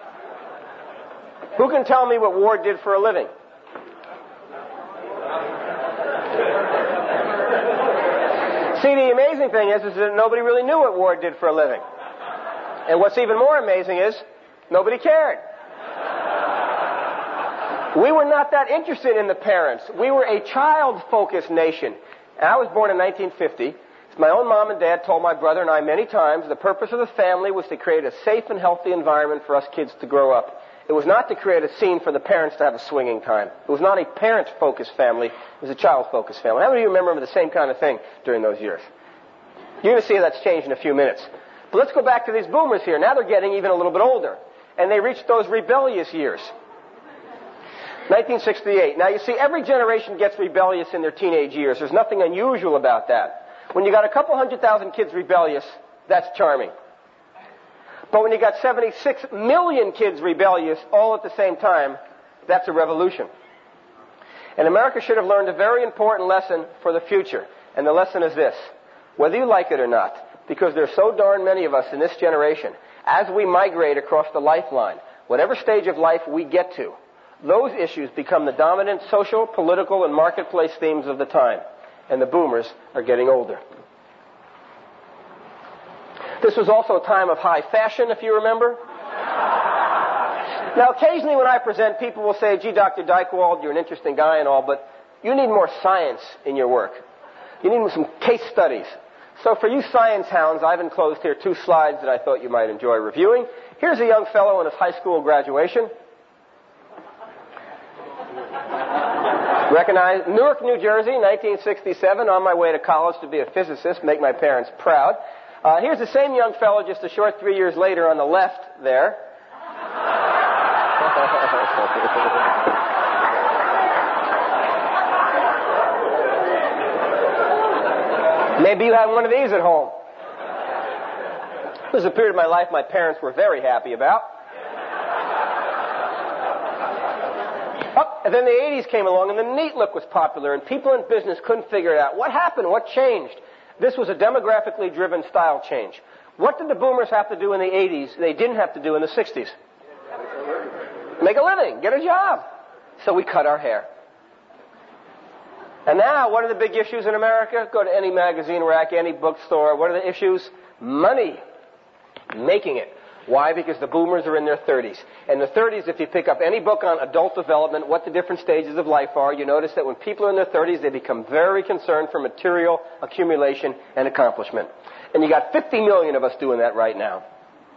who can tell me what Ward did for a living? See, the amazing thing is that nobody really knew what Ward did for a living. And what's even more amazing is nobody cared. We were not that interested in the parents. We were a child-focused nation. And I was born in 1950. My own mom and dad told my brother and I many times the purpose of the family was to create a safe and healthy environment for us kids to grow up. It was not to create a scene for the parents to have a swinging time. It was not a parent-focused family. It was a child-focused family. How many of you remember the same kind of thing during those years? You're going to see that's changed in a few minutes. But let's go back to these boomers here. Now they're getting even a little bit older. And they reached those rebellious years. 1968. Now you see, every generation gets rebellious in their teenage years. There's nothing unusual about that. When you got a couple 100,000 kids rebellious, that's charming. But when you got 76 million kids rebellious all at the same time, that's a revolution. And America should have learned a very important lesson for the future. And the lesson is this: whether you like it or not, because there's so darn many of us in this generation, as we migrate across the lifeline, whatever stage of life we get to, those issues become the dominant social, political, and marketplace themes of the time. And the boomers are getting older. This was also a time of high fashion, if you remember. Now, occasionally when I present, people will say, gee, Dr. Dykewald, you're an interesting guy and all, but you need more science in your work. You need some case studies. So for you science hounds, I've enclosed here 2 slides that I thought you might enjoy reviewing. Here's a young fellow in his high school graduation. Recognize Newark, New Jersey, 1967, on my way to college to be a physicist, make my parents proud. Here's the same young fellow just a short 3 years later on the left there. Maybe you have one of these at home. This is a period of my life my parents were very happy about. And then the 80s came along and the neat look was popular and people in business couldn't figure it out. What happened? What changed? This was a demographically driven style change. What did the boomers have to do in the 80s they didn't have to do in the 60s? Make a living, get a job. So we cut our hair. And now, what are the big issues in America? Go to any magazine rack, any bookstore. What are the issues? Money. Making it. Why? Because the boomers are in their 30s. In the 30s, if you pick up any book on adult development, what the different stages of life are, you notice that when people are in their 30s, they become very concerned for material accumulation and accomplishment. And you got 50 million of us doing that right now.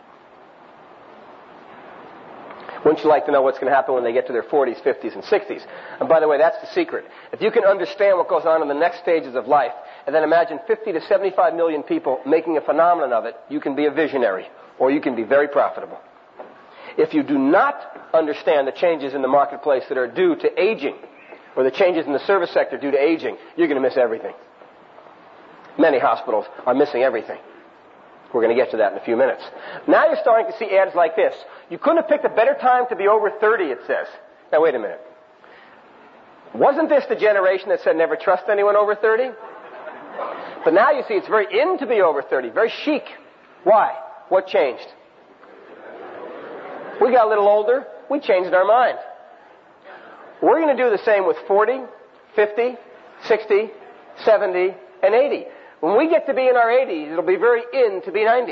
Wouldn't you like to know what's going to happen when they get to their 40s, 50s, and 60s? And by the way, that's the secret. If you can understand what goes on in the next stages of life, and then imagine 50 to 75 million people making a phenomenon of it, you can be a visionary, or you can be very profitable. If you do not understand the changes in the marketplace that are due to aging, or the changes in the service sector due to aging, you're going to miss everything. Many hospitals are missing everything. We're going to get to that in a few minutes. Now you're starting to see ads like this. You couldn't have picked a better time to be over 30, it says. Now wait a minute. Wasn't this the generation that said never trust anyone over 30? But now you see it's very in to be over 30, very chic. Why? What changed? We got a little older, we changed our mind. We're going to do the same with 40, 50, 60, 70, and 80. When we get to be in our 80s, it'll be very in to be 90.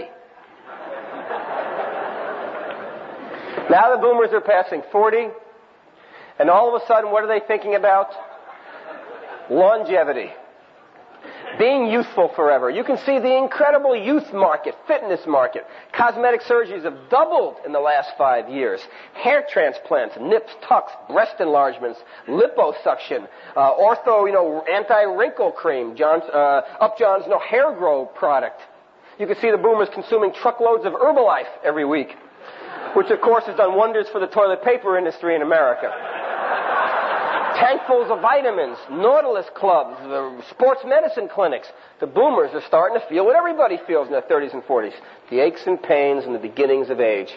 Now the boomers are passing 40, and all of a sudden, what are they thinking about? Longevity. Being youthful forever. You can see the incredible youth market, fitness market. Cosmetic surgeries have doubled in the last 5 years. Hair transplants, nips, tucks, breast enlargements, liposuction, ortho, anti-wrinkle cream, Upjohn's, hair grow product. You can see the boomers consuming truckloads of Herbalife every week, which of course has done wonders for the toilet paper industry in America. Tankfuls of vitamins, Nautilus clubs, sports medicine clinics. The boomers are starting to feel what everybody feels in their 30s and 40s. The aches and pains and the beginnings of age.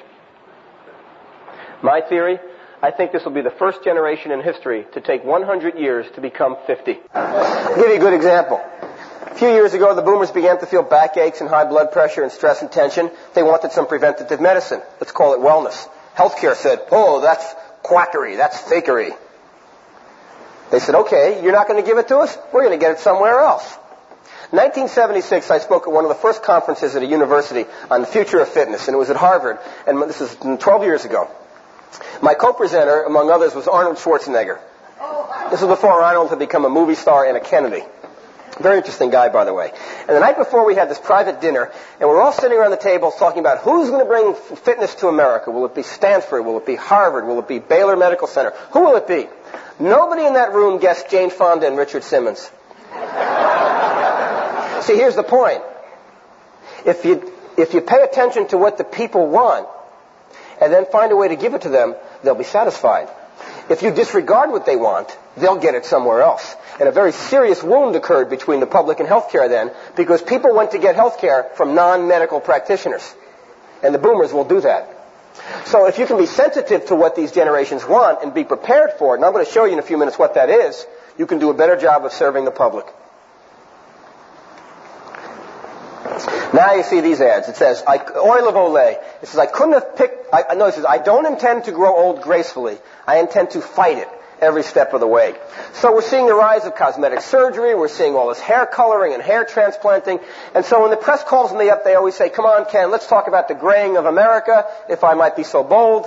My theory, I think this will be the first generation in history to take 100 years to become 50. I'll give you a good example. A few years ago, the boomers began to feel backaches and high blood pressure and stress and tension. They wanted some preventative medicine. Let's call it wellness. Healthcare said, oh, that's quackery, that's fakery. They said, okay, you're not going to give it to us? We're going to get it somewhere else. 1976, I spoke at one of the first conferences at a university on the future of fitness, and it was at Harvard, and this is 12 years ago. My co-presenter, among others, was Arnold Schwarzenegger. This was before Arnold had become a movie star and a Kennedy. Very interesting guy, by the way. And the night before, we had this private dinner, and we're all sitting around the table talking about who's going to bring fitness to America. Will it be Stanford? Will it be Harvard? Will it be Baylor Medical Center? Who will it be? Nobody in that room guessed Jane Fonda and Richard Simmons. See, here's the point. If you pay attention to what the people want and then find a way to give it to them, they'll be satisfied. If you disregard what they want, they'll get it somewhere else. And a very serious wound occurred between the public and healthcare then, because people went to get healthcare from non-medical practitioners. And the boomers will do that. So if you can be sensitive to what these generations want and be prepared for it, and I'm going to show you in a few minutes what that is, you can do a better job of serving the public. Now you see these ads. It says, oil of Olay. It says, I couldn't have picked, it says, I don't intend to grow old gracefully. I intend to fight it every step of the way. So we're seeing the rise of cosmetic surgery. We're seeing all this hair coloring and hair transplanting. And so when the press calls me up, they always say, come on, Ken, let's talk about the graying of America, if I might be so bold.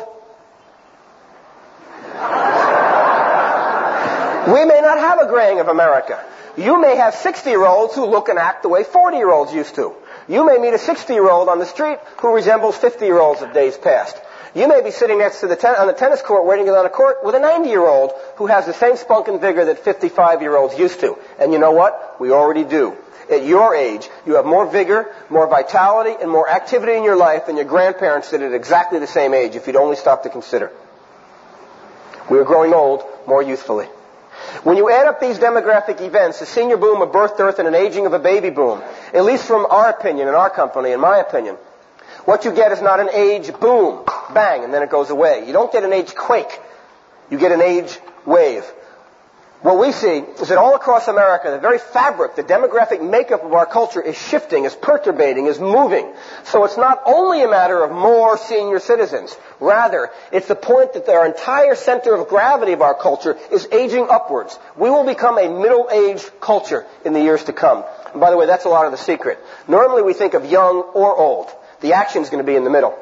We may not have a graying of America. You may have 60-year-olds who look and act the way 40-year-olds used to. You may meet a 60-year-old on the street who resembles 50-year-olds of days past. You may be sitting next to on the tennis court waiting on a court with a 90-year-old who has the same spunk and vigor that 55-year-olds used to. And you know what? We already do. At your age, you have more vigor, more vitality, and more activity in your life than your grandparents did at exactly the same age, if you'd only stop to consider. We are growing old more youthfully. When you add up these demographic events, the senior boom, a birth dearth, and an aging of a baby boom, at least from our opinion, in our company, in my opinion, what you get is not an age boom, bang, and then it goes away. You don't get an age quake. You get an age wave. What we see is that all across America, the very fabric, the demographic makeup of our culture is shifting, is perturbating, is moving. So it's not only a matter of more senior citizens. Rather, it's the point that our entire center of gravity of our culture is aging upwards. We will become a middle-aged culture in the years to come. And by the way, that's a lot of the secret. Normally we think of young or old. The action is going to be in the middle.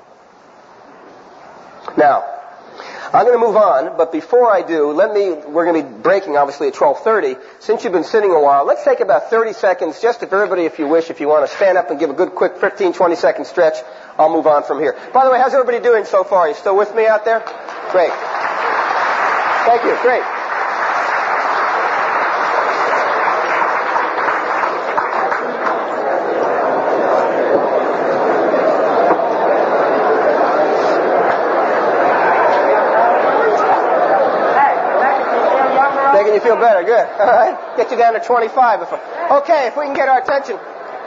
Now, I'm going to move on, but before I do, we're going to be breaking obviously at 12:30. Since you've been sitting a while, let's take about 30 seconds, just if everybody, if you wish, if you want to stand up and give a good quick 15, 20-second stretch, I'll move on from here. By the way, how's everybody doing so far? Are you still with me out there? Great. Thank you. Great. Making you feel better. Good. All right. Get you down to 25. Okay, if we can get our attention.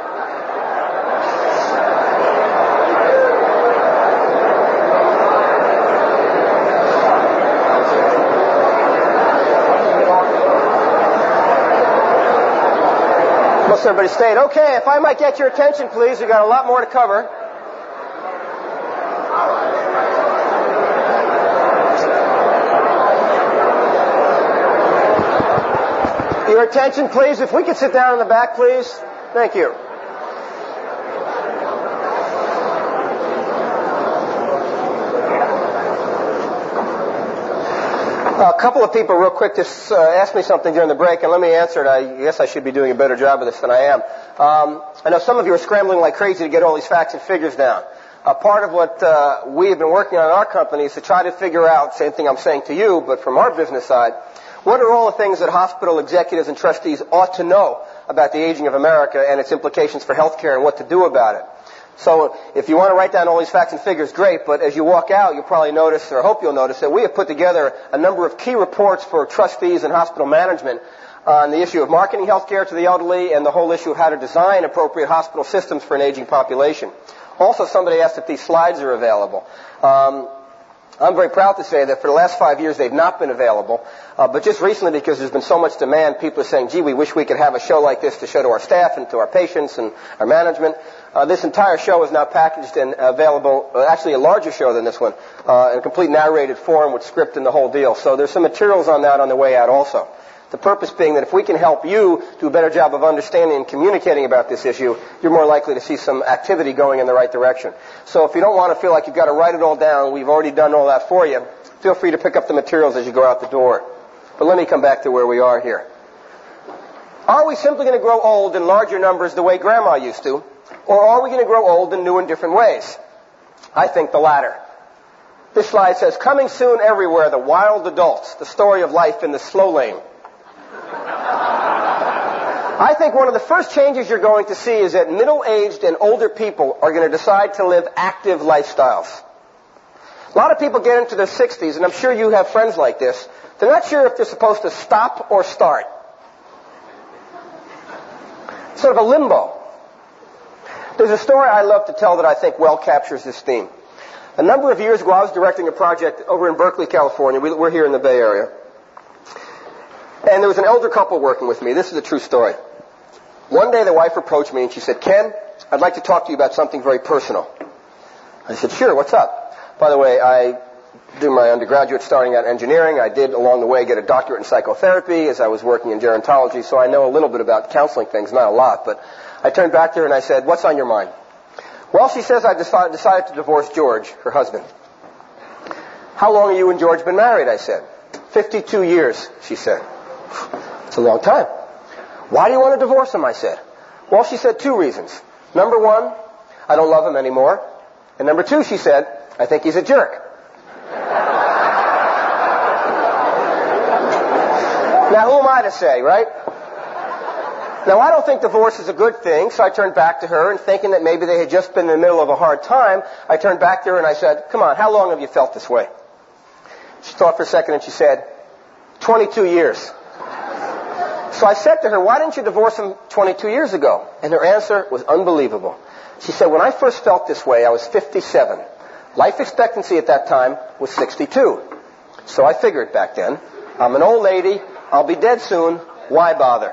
Most everybody stayed. Okay, if I might get your attention, please. We've got a lot more to cover. Your attention, please. If we could sit down in the back, please. Thank you. A couple of people real quick just asked me something during the break, and let me answer it. I guess I should be doing a better job of this than I am. I know some of you are scrambling like crazy to get all these facts and figures down. Part of what we have been working on in our company is to try to figure out, same thing I'm saying to you, but from our business side, what are all the things that hospital executives and trustees ought to know about the aging of America and its implications for healthcare and what to do about it? So if you want to write down all these facts and figures, great, but as you walk out, you'll probably notice, or hope you'll notice, that we have put together a number of key reports for trustees and hospital management on the issue of marketing healthcare to the elderly and the whole issue of how to design appropriate hospital systems for an aging population. Also, somebody asked if these slides are available. I'm very proud to say that for the last 5 years they've not been available, but just recently, because there's been so much demand, people are saying, gee, we wish we could have a show like this to show to our staff and to our patients and our management. This entire show is now packaged and available, actually a larger show than this one, in a complete narrated form with script and the whole deal. So there's some materials on that on the way out also. The purpose being that if we can help you do a better job of understanding and communicating about this issue, you're more likely to see some activity going in the right direction. So if you don't want to feel like you've got to write it all down, we've already done all that for you, feel free to pick up the materials as you go out the door. But let me come back to where we are here. Are we simply going to grow old in larger numbers the way Grandma used to, or are we going to grow old in new and different ways? I think the latter. This slide says, coming soon everywhere, the wild adults, the story of life in the slow lane. I think one of the first changes you're going to see is that middle-aged and older people are going to decide to live active lifestyles. A lot of people get into their 60s, and I'm sure you have friends like this. They're not sure if they're supposed to stop or start. Sort of a limbo. There's a story I love to tell that I think well captures this theme. A number of years ago, I was directing a project over in Berkeley, California. We're here in the Bay Area. And there was an elder couple working with me. This is a true story. One day the wife approached me and she said, "Ken, I'd like to talk to you about something very personal." I said, "Sure, what's up?" By the way, I do my undergraduate starting out engineering. I did along the way get a doctorate in psychotherapy as I was working in gerontology, so I know a little bit about counseling things, not a lot. But I turned back to her and I said, "What's on your mind?" "Well," she says, "I decided to divorce George, her husband." "How long have you and George been married?" I said. 52 years, she said. "It's a long time." "Why do you want to divorce him?" I said. "Well," she said, 2 reasons. Number 1, I don't love him anymore. And number 2, she said, I think he's a jerk. Now, who am I to say, right? Now, I don't think divorce is a good thing, so I turned back to her, and thinking that maybe they had just been in the middle of a hard time, I turned back to her and I said, "Come on, how long have you felt this way?" She thought for a second and she said, 22 years. So I said to her, "Why didn't you divorce him 22 years ago?" And her answer was unbelievable. She said, "When I first felt this way, I was 57. Life expectancy at that time was 62. So I figured back then, I'm an old lady, I'll be dead soon, why bother?"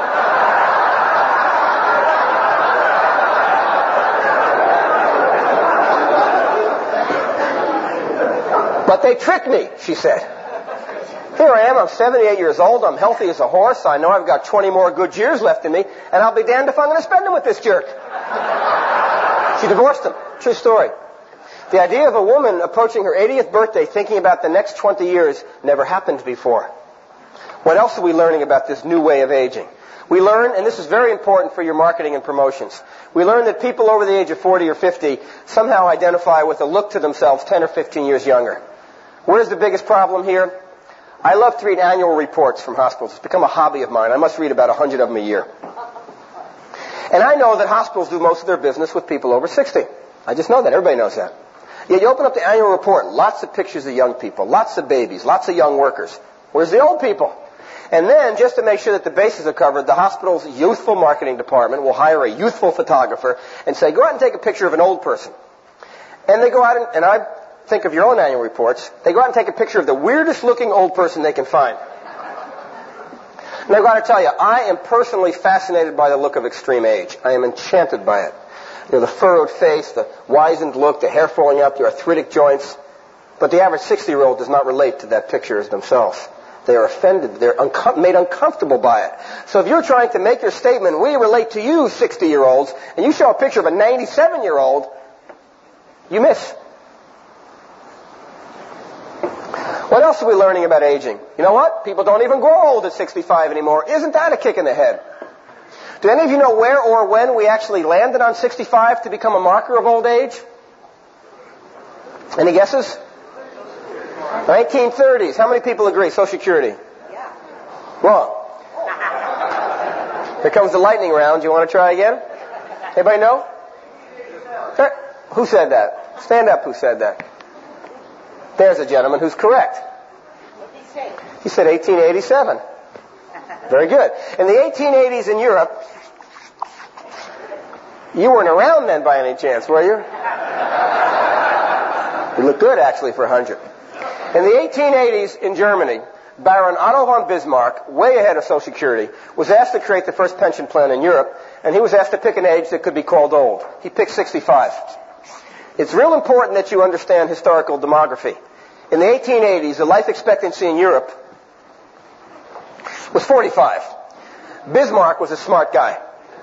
"But they tricked me," she said. "Here I am, I'm 78 years old, I'm healthy as a horse, I know I've got 20 more good years left in me, and I'll be damned if I'm going to spend them with this jerk." She divorced him. True story. The idea of a woman approaching her 80th birthday thinking about the next 20 years never happened before. What else are we learning about this new way of aging? We learn, and this is very important for your marketing and promotions, we learn that people over the age of 40 or 50 somehow identify with a look to themselves 10 or 15 years younger. Where's the biggest problem here? I love to read annual reports from hospitals. It's become a hobby of mine. I must read about 100 of them a year. And I know that hospitals do most of their business with people over 60. I just know that. Everybody knows that. Yet you open up the annual report, lots of pictures of young people, lots of babies, lots of young workers. Where's the old people? And then, just to make sure that the bases are covered, the hospital's youthful marketing department will hire a youthful photographer and say, "Go out and take a picture of an old person." And they go out and I think of your own annual reports, they go out and take a picture of the weirdest looking old person they can find. And I've got to tell you, I am personally fascinated by the look of extreme age. I am enchanted by it. You know, the furrowed face, the wizened look, the hair falling out, the arthritic joints. But the average 60-year-old does not relate to that picture as themselves. They are offended. They're made uncomfortable by it. So if you're trying to make your statement, "We relate to you, 60-year-olds," and you show a picture of a 97-year-old, you miss. What else are we learning about aging? You know what? People don't even grow old at 65 anymore. Isn't that a kick in the head? Do any of you know where or when we actually landed on 65 to become a marker of old age? Any guesses? 1930s. How many people agree? Social Security. Yeah. Wrong. Here comes the lightning round. You want to try again? Anybody know? Who said that? Stand up, who said that? There's a gentleman who's correct. What did he say? He said 1887. Very good. In the 1880s in Europe, you weren't around then by any chance, were you? You look good, actually, for 100. In the 1880s in Germany, Baron Otto von Bismarck, way ahead of Social Security, was asked to create the first pension plan in Europe, and he was asked to pick an age that could be called old. He picked 65. It's real important that you understand historical demography. In the 1880s, the life expectancy in Europe was 45. Bismarck was a smart guy.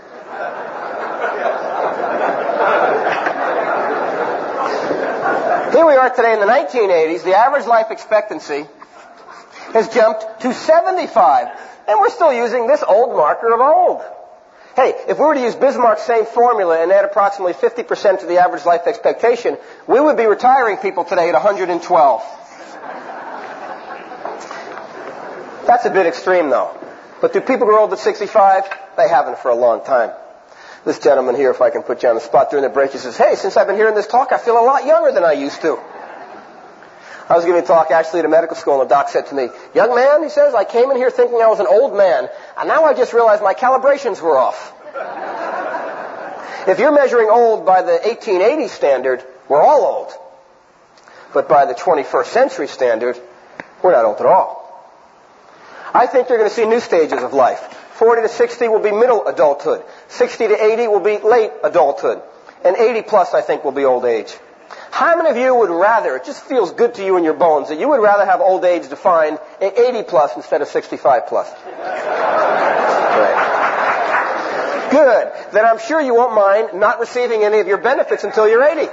Here we are today in the 1980s. The average life expectancy has jumped to 75. And we're still using this old marker of old. Hey, if we were to use Bismarck's same formula and add approximately 50% to the average life expectation, we would be retiring people today at 112. That's a bit extreme, though. But do people grow old at 65? They haven't for a long time. This gentleman here, if I can put you on the spot during the break, he says, hey, since I've been hearing this talk, I feel a lot younger than I used to. I was giving a talk actually at a medical school, and the doc said to me, young man, he says, I came in here thinking I was an old man, and now I just realized my calibrations were off. If you're measuring old by the 1880 standard, we're all old. But by the 21st century standard, we're not old at all. I think you're going to see new stages of life. 40 to 60 will be middle adulthood. 60 to 80 will be late adulthood. And 80 plus, I think, will be old age. How many of you would rather, it just feels good to you in your bones, that you would rather have old age defined at 80 plus instead of 65 plus? Right. Good. Then I'm sure you won't mind not receiving any of your benefits until you're 80.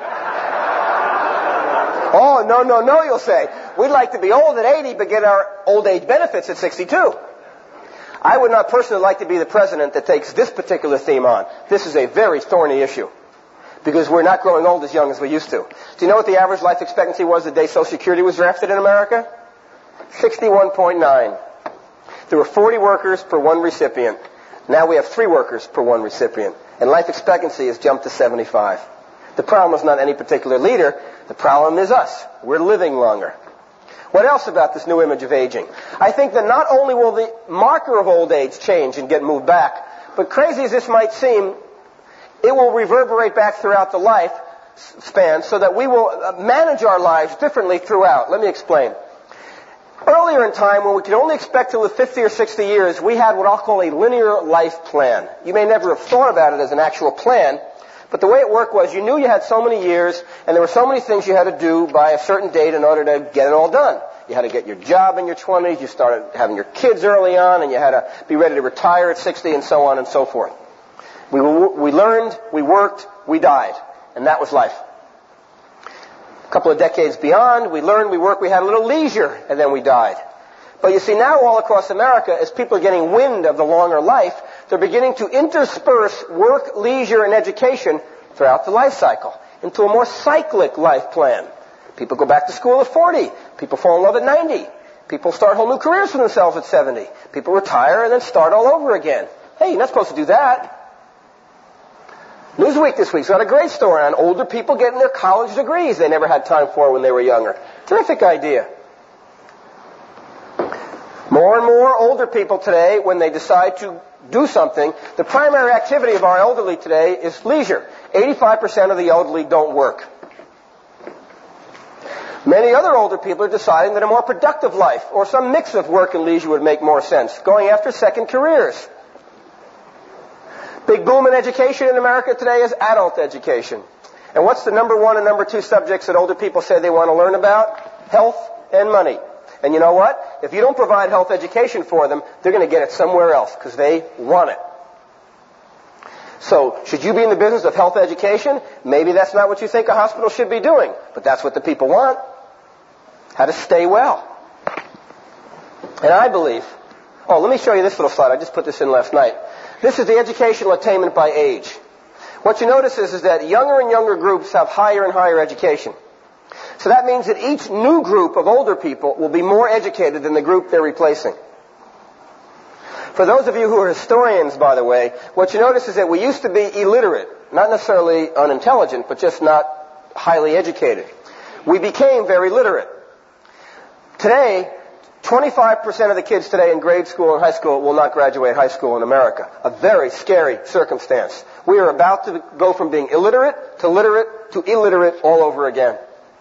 Oh, no, you'll say. We'd like to be old at 80 but get our old age benefits at 62. I would not personally like to be the president that takes this particular theme on. This is a very thorny issue because we're not growing old as young as we used to. Do you know what the average life expectancy was the day Social Security was drafted in America? 61.9. There were 40 workers per one recipient. Now we have 3 workers per one recipient. And life expectancy has jumped to 75. The problem is not any particular leader. The problem is us. We're living longer. What else about this new image of aging? I think that not only will the marker of old age change and get moved back, but crazy as this might seem, it will reverberate back throughout the life span so that we will manage our lives differently throughout. Let me explain. Earlier in time, when we could only expect to live 50 or 60 years, we had what I'll call a linear life plan. You may never have thought about it as an actual plan, but the way it worked was you knew you had so many years, and there were so many things you had to do by a certain date in order to get it all done. You had to get your job in your 20s, you started having your kids early on, and you had to be ready to retire at 60, and so on and so forth. We learned, we worked, we died, and that was life. A couple of decades beyond, we learned, we worked, we had a little leisure, and then we died. But you see, now all across America, as people are getting wind of the longer life, they're beginning to intersperse work, leisure, and education throughout the life cycle into a more cyclic life plan. People go back to school at 40. People fall in love at 90. People start whole new careers for themselves at 70. People retire and then start all over again. Hey, you're not supposed to do that. Newsweek this week's got a great story on older people getting their college degrees they never had time for when they were younger. Terrific idea. More and more older people today, when they decide to do something, the primary activity of our elderly today is leisure. 85% of the elderly don't work. Many other older people are deciding that a more productive life or some mix of work and leisure would make more sense, going after second careers. Big boom in education in America today is adult education. And what's the number 1 and number 2 subjects that older people say they want to learn about? Health and money. And you know what? If you don't provide health education for them, they're going to get it somewhere else because they want it. So, should you be in the business of health education? Maybe that's not what you think a hospital should be doing, but that's what the people want. How to stay well. And I believe, let me show you this little slide. I just put this in last night. This is the educational attainment by age. What you notice is that younger and younger groups have higher and higher education. So that means that each new group of older people will be more educated than the group they're replacing. For those of you who are historians, by the way, what you notice is that we used to be illiterate, not necessarily unintelligent, but just not highly educated. We became very literate. Today, 25% of the kids today in grade school and high school will not graduate high school in America. A very scary circumstance. We are about to go from being illiterate to literate to illiterate all over again.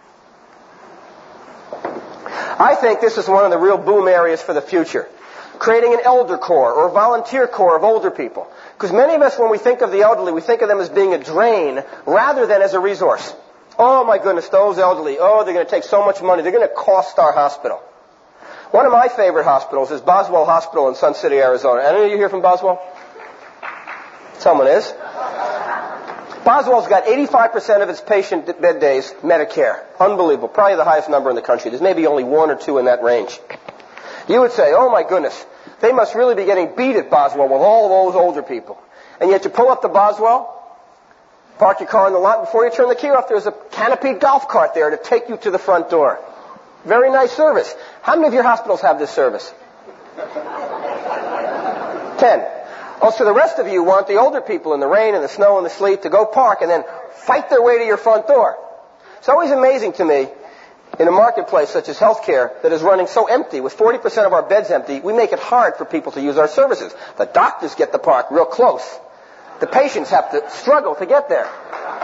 I think this is one of the real boom areas for the future. Creating an elder corps or a volunteer corps of older people. Because many of us, when we think of the elderly, we think of them as being a drain rather than as a resource. Oh my goodness, those elderly, they're going to take so much money. They're going to cost our hospital. One of my favorite hospitals is Boswell Hospital in Sun City, Arizona. Any of you here from Boswell? Someone is. Boswell's got 85% of its patient bed days Medicare. Unbelievable. Probably the highest number in the country. There's maybe only 1 or 2 in that range. You would say, oh my goodness, they must really be getting beat at Boswell with all of those older people. And yet you pull up to Boswell, park your car in the lot, and before you turn the key off, there's a canopied golf cart there to take you to the front door. Very nice service. How many of your hospitals have this service? 10. Oh, so the rest of you want the older people in the rain and the snow and the sleet to go park and then fight their way to your front door. It's always amazing to me, in a marketplace such as healthcare that is running so empty, with 40% of our beds empty, we make it hard for people to use our services. The doctors get to park real close. The patients have to struggle to get there.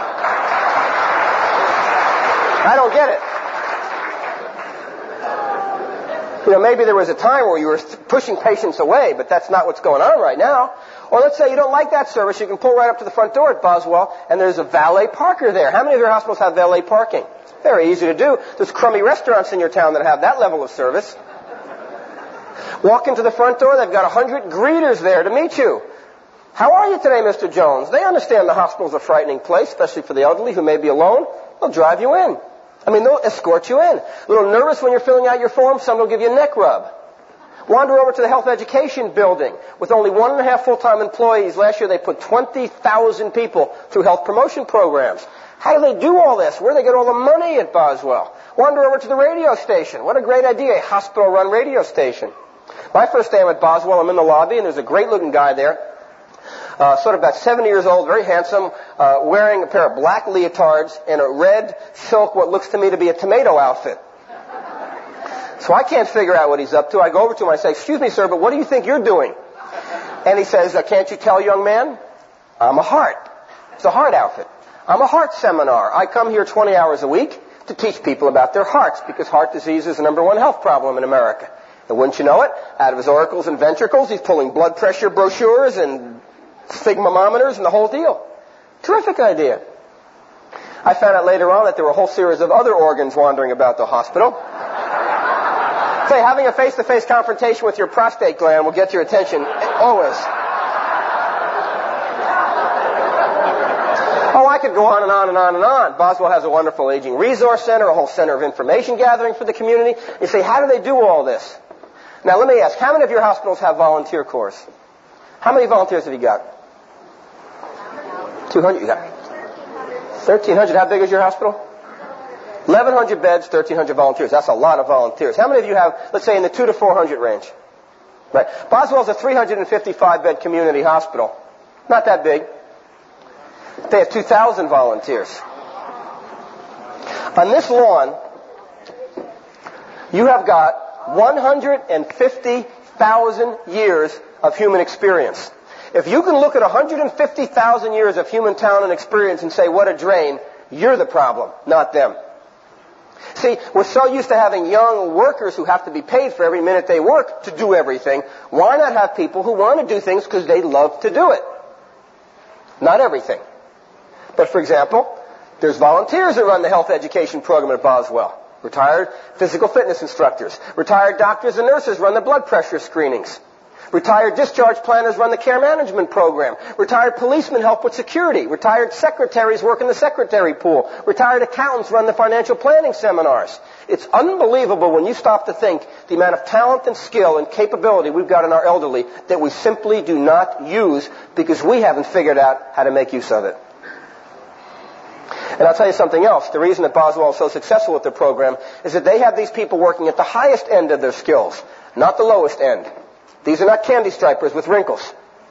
I don't get it. You know, maybe there was a time where you were pushing patients away, but that's not what's going on right now. Or let's say you don't like that service, you can pull right up to the front door at Boswell, and there's a valet parker there. How many of your hospitals have valet parking? Very easy to do. There's crummy restaurants in your town that have that level of service. Walk into the front door, they've got 100 greeters there to meet you. How are you today, Mr. Jones? They understand the hospital's a frightening place, especially for the elderly who may be alone. They'll drive you in. I mean, they'll escort you in. A little nervous when you're filling out your form, someone will give you a neck rub. Wander over to the health education building with only 1.5 full-time employees. Last year they put 20,000 people through health promotion programs. How do they do all this? Where do they get all the money at Boswell? Wander over to the radio station. What a great idea, a hospital-run radio station. My first day I'm at Boswell, I'm in the lobby, and there's a great-looking guy there, sort of about 70 years old, very handsome, wearing a pair of black leotards and a red silk, what looks to me to be a tomato outfit. So I can't figure out what he's up to. I go over to him and I say, "Excuse me, sir, but what do you think you're doing?" And he says, "Can't you tell, young man? I'm a heart." It's a heart outfit. I'm a heart seminar. I come here 20 hours a week to teach people about their hearts because heart disease is the #1 health problem in America. And wouldn't you know it, out of his auricles and ventricles, he's pulling blood pressure brochures and sphygmometers and the whole deal. Terrific idea. I found out later on that there were a whole series of other organs wandering about the hospital. Say, having a face-to-face confrontation with your prostate gland will get your attention always. Oh, I could go on and on and on and on. Boswell has a wonderful aging resource center, a whole center of information gathering for the community. You say, how do they do all this? Now, let me ask, how many of your hospitals have volunteer corps? How many volunteers have you got? 200? You got 1,300. How big is your hospital? 1,100 beds, 1,300 volunteers. That's a lot of volunteers. How many of you have, let's say, in the 200 to 400 range? Right. Boswell's a 355-bed community hospital. Not that big. They have 2,000 volunteers. On this lawn, you have got 150,000 years of human experience. If you can look at 150,000 years of human talent and experience and say, what a drain, you're the problem, not them. See, we're so used to having young workers who have to be paid for every minute they work to do everything. Why not have people who want to do things because they love to do it? Not everything. But for example, there's volunteers that run the health education program at Boswell. Retired physical fitness instructors. Retired doctors and nurses run the blood pressure screenings. Retired discharge planners run the care management program. Retired policemen help with security. Retired secretaries work in the secretary pool. Retired accountants run the financial planning seminars. It's unbelievable when you stop to think the amount of talent and skill and capability we've got in our elderly that we simply do not use because we haven't figured out how to make use of it. And I'll tell you something else. The reason that Boswell is so successful with their program is that they have these people working at the highest end of their skills, not the lowest end. These are not candy stripers with wrinkles.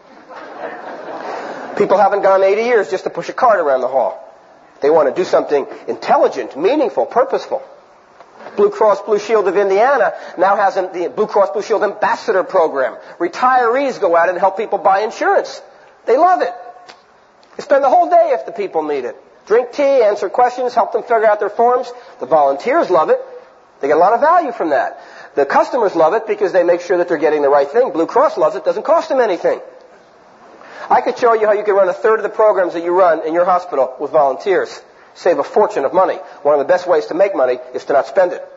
People haven't gone 80 years just to push a cart around the hall. They want to do something intelligent, meaningful, purposeful. Blue Cross Blue Shield of Indiana now has the Blue Cross Blue Shield Ambassador Program. Retirees go out and help people buy insurance. They love it. They spend the whole day if the people need it. Drink tea, answer questions, help them figure out their forms. The volunteers love it. They get a lot of value from that. The customers love it because they make sure that they're getting the right thing. Blue Cross loves it. Doesn't cost them anything. I could show you how you can run a third of the programs that you run in your hospital with volunteers. Save a fortune of money. One of the best ways to make money is to not spend it.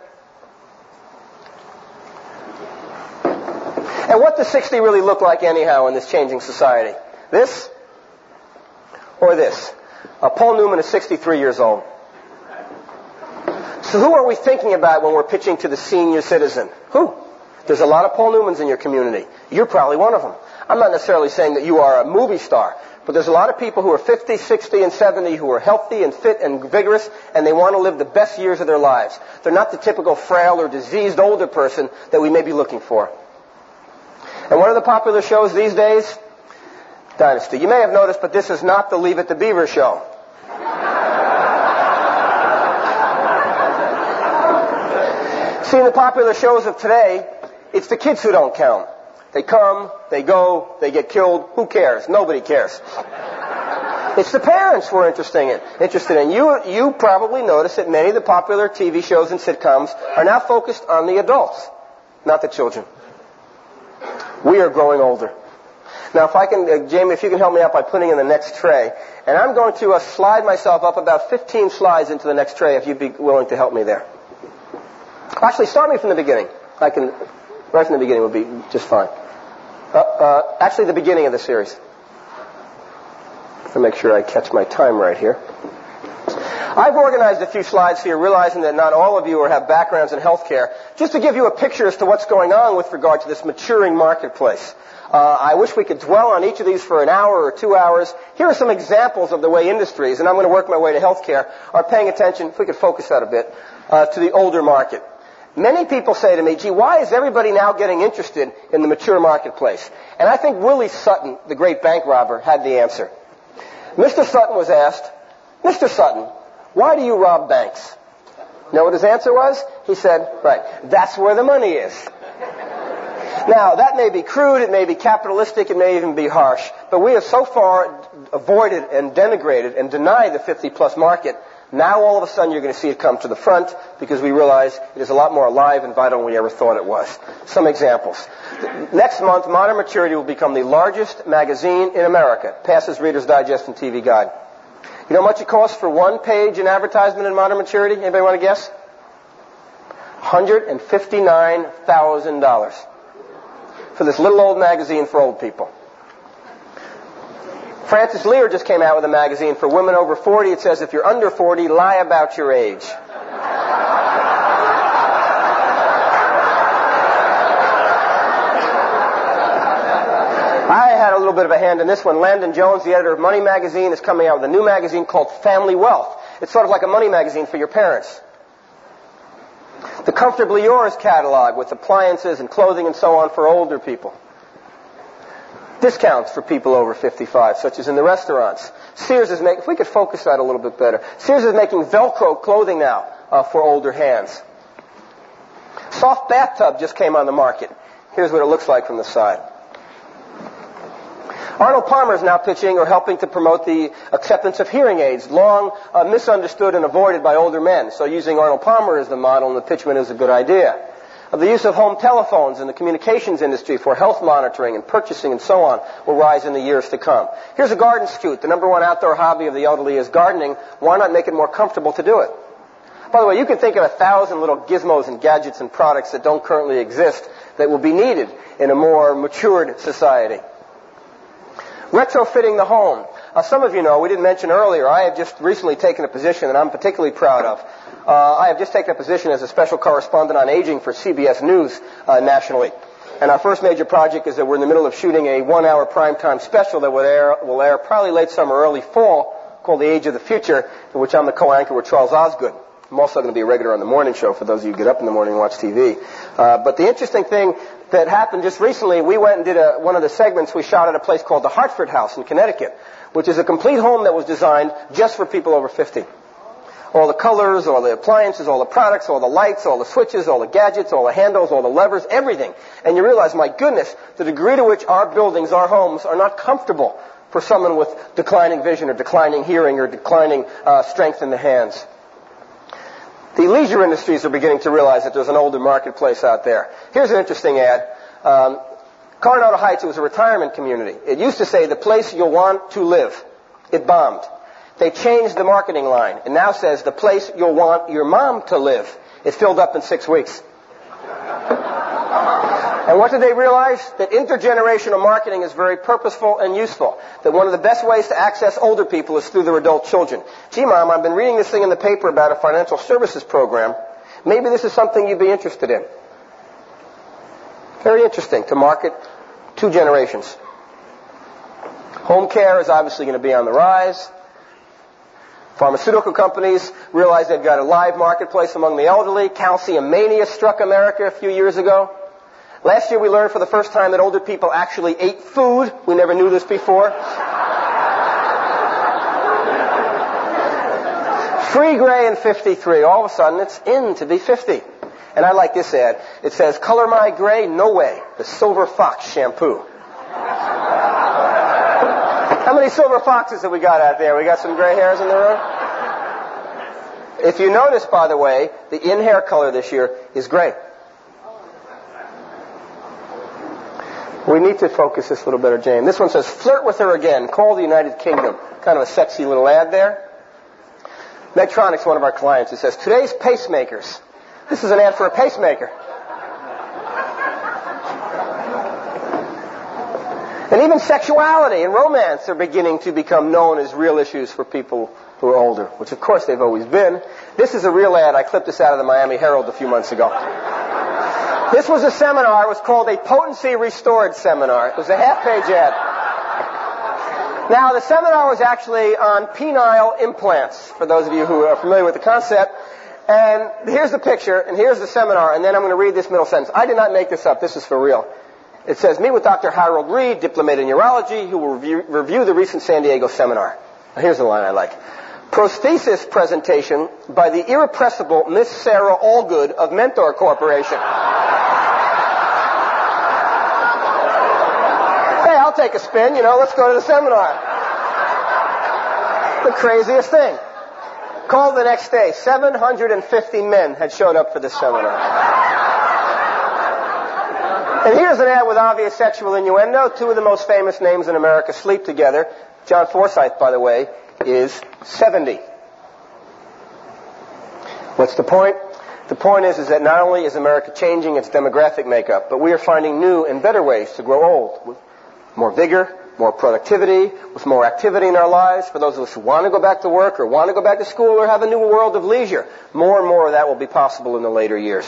And what does 60 really look like anyhow in this changing society? This or this? Paul Newman is 63 years old. So who are we thinking about when we're pitching to the senior citizen? Who? There's a lot of Paul Newmans in your community. You're probably one of them. I'm not necessarily saying that you are a movie star, but there's a lot of people who are 50, 60, and 70 who are healthy and fit and vigorous, and they want to live the best years of their lives. They're not the typical frail or diseased older person that we may be looking for. And one of the popular shows these days, Dynasty. You may have noticed, but this is not the Leave It to Beaver show. See, in the popular shows of today, it's the kids who don't count. They come, they go, they get killed. Who cares? Nobody cares. It's the parents we're interested in. You probably notice that many of the popular TV shows and sitcoms are now focused on the adults, not the children. We are growing older. Now, if I can, Jamie, if you can help me out by putting in the next tray. And I'm going to slide myself up about 15 slides into the next tray if you'd be willing to help me there. Actually, start me from the beginning. Right from the beginning would be just fine. Actually, the beginning of the series. To make sure I catch my time right here. I've organized a few slides here, realizing that not all of you have backgrounds in healthcare, just to give you a picture as to what's going on with regard to this maturing marketplace. I wish we could dwell on each of these for an hour or 2 hours. Here are some examples of the way industries, and I'm going to work my way to healthcare, are paying attention, if we could focus that a bit, to the older market. Many people say to me, gee, why is everybody now getting interested in the mature marketplace? And I think Willie Sutton, the great bank robber, had the answer. Mr. Sutton was asked, Mr. Sutton, why do you rob banks? You know what his answer was? He said, right, that's where the money is. Now, that may be crude, it may be capitalistic, it may even be harsh, but we have so far avoided and denigrated and denied the 50-plus market. Now, all of a sudden, you're going to see it come to the front because we realize it is a lot more alive and vital than we ever thought it was. Some examples. Next month, Modern Maturity will become the largest magazine in America. Passes Reader's Digest and TV Guide. You know how much it costs for one page in advertisement in Modern Maturity? Anybody want to guess? $159,000 for this little old magazine for old people. Francis Lear just came out with a magazine for women over 40. It says, if you're under 40, lie about your age. I had a little bit of a hand in this one. Landon Jones, the editor of Money Magazine, is coming out with a new magazine called Family Wealth. It's sort of like a money magazine for your parents. The Comfortably Yours catalog with appliances and clothing and so on for older people. Discounts for people over 55, such as in the restaurants. Sears is making, if we could focus that a little bit better, Sears is making Velcro clothing now for older hands. Soft bathtub just came on the market. Here's what it looks like from the side. Arnold Palmer is now pitching or helping to promote the acceptance of hearing aids, long misunderstood and avoided by older men. So using Arnold Palmer as the model and the pitchman is a good idea. The use of home telephones in the communications industry for health monitoring and purchasing and so on will rise in the years to come. Here's a garden scoot. The number one outdoor hobby of the elderly is gardening. Why not make it more comfortable to do it? By the way, you can think of 1,000 little gizmos and gadgets and products that don't currently exist that will be needed in a more matured society. Retrofitting the home. Some of you know, we didn't mention earlier, I have just recently taken a position that I'm particularly proud of. I have just taken a position as a special correspondent on aging for CBS News nationally. And our first major project is that we're in the middle of shooting a 1-hour primetime special that will air probably late summer, early fall, called The Age of the Future, in which I'm the co-anchor with Charles Osgood. I'm also going to be a regular on the morning show for those of you who get up in the morning and watch TV. But the interesting thing that happened just recently, we went and did one of the segments we shot at a place called the Hartford House in Connecticut, which is a complete home that was designed just for people over 50. All the colors, all the appliances, all the products, all the lights, all the switches, all the gadgets, all the handles, all the levers, everything. And you realize, my goodness, the degree to which our buildings, our homes, are not comfortable for someone with declining vision or declining hearing or declining strength in the hands. The leisure industries are beginning to realize that there's an older marketplace out there. Here's an interesting ad. Coronado Heights, it was a retirement community. It used to say, the place you'll want to live. It bombed. They changed the marketing line. It now says, the place you'll want your mom to live. It filled up in 6 weeks. And what did they realize? That intergenerational marketing is very purposeful and useful. That one of the best ways to access older people is through their adult children. Gee, Mom, I've been reading this thing in the paper about a financial services program. Maybe this is something you'd be interested in. Very interesting to market 2 generations. Home care is obviously going to be on the rise. Pharmaceutical companies realize they've got a live marketplace among the elderly. Calcium mania struck America a few years ago. Last year we learned for the first time that older people actually ate food. We never knew this before. Free gray and 53. All of a sudden it's in to be 50. And I like this ad. It says, color my gray, no way. The Silver Fox shampoo. How many silver foxes have we got out there? We got some gray hairs in the room? If you notice, by the way, the in-hair color this year is gray. We need to focus this a little better, Jane. This one says, flirt with her again. Call the United Kingdom. Kind of a sexy little ad there. Medtronic's one of our clients. It says, today's pacemakers. This is an ad for a pacemaker. And even sexuality and romance are beginning to become known as real issues for people who are older, which of course they've always been. This is a real ad. I clipped this out of the Miami Herald a few months ago. This was a seminar. It was called a Potency Restored Seminar. It was a half-page ad. Now, the seminar was actually on penile implants, for those of you who are familiar with the concept. And here's the picture, and here's the seminar, and then I'm going to read this middle sentence. I did not make this up. This is for real. It says, meet with Dr. Harold Reed, diplomat in urology, who will review the recent San Diego seminar. Now, here's the line I like. Prosthesis presentation by the irrepressible Miss Sarah Allgood of Mentor Corporation. Hey, I'll take a spin, let's go to the seminar. The craziest thing. Called the next day. 750 men had showed up for this seminar. And here's an ad with obvious sexual innuendo. Two of the most famous names in America sleep together. John Forsythe, by the way, is 70. What's the point? The point is that not only is America changing its demographic makeup, but we are finding new and better ways to grow old. With more vigor, more productivity, with more activity in our lives. For those of us who want to go back to work or want to go back to school or have a new world of leisure, more and more of that will be possible in the later years.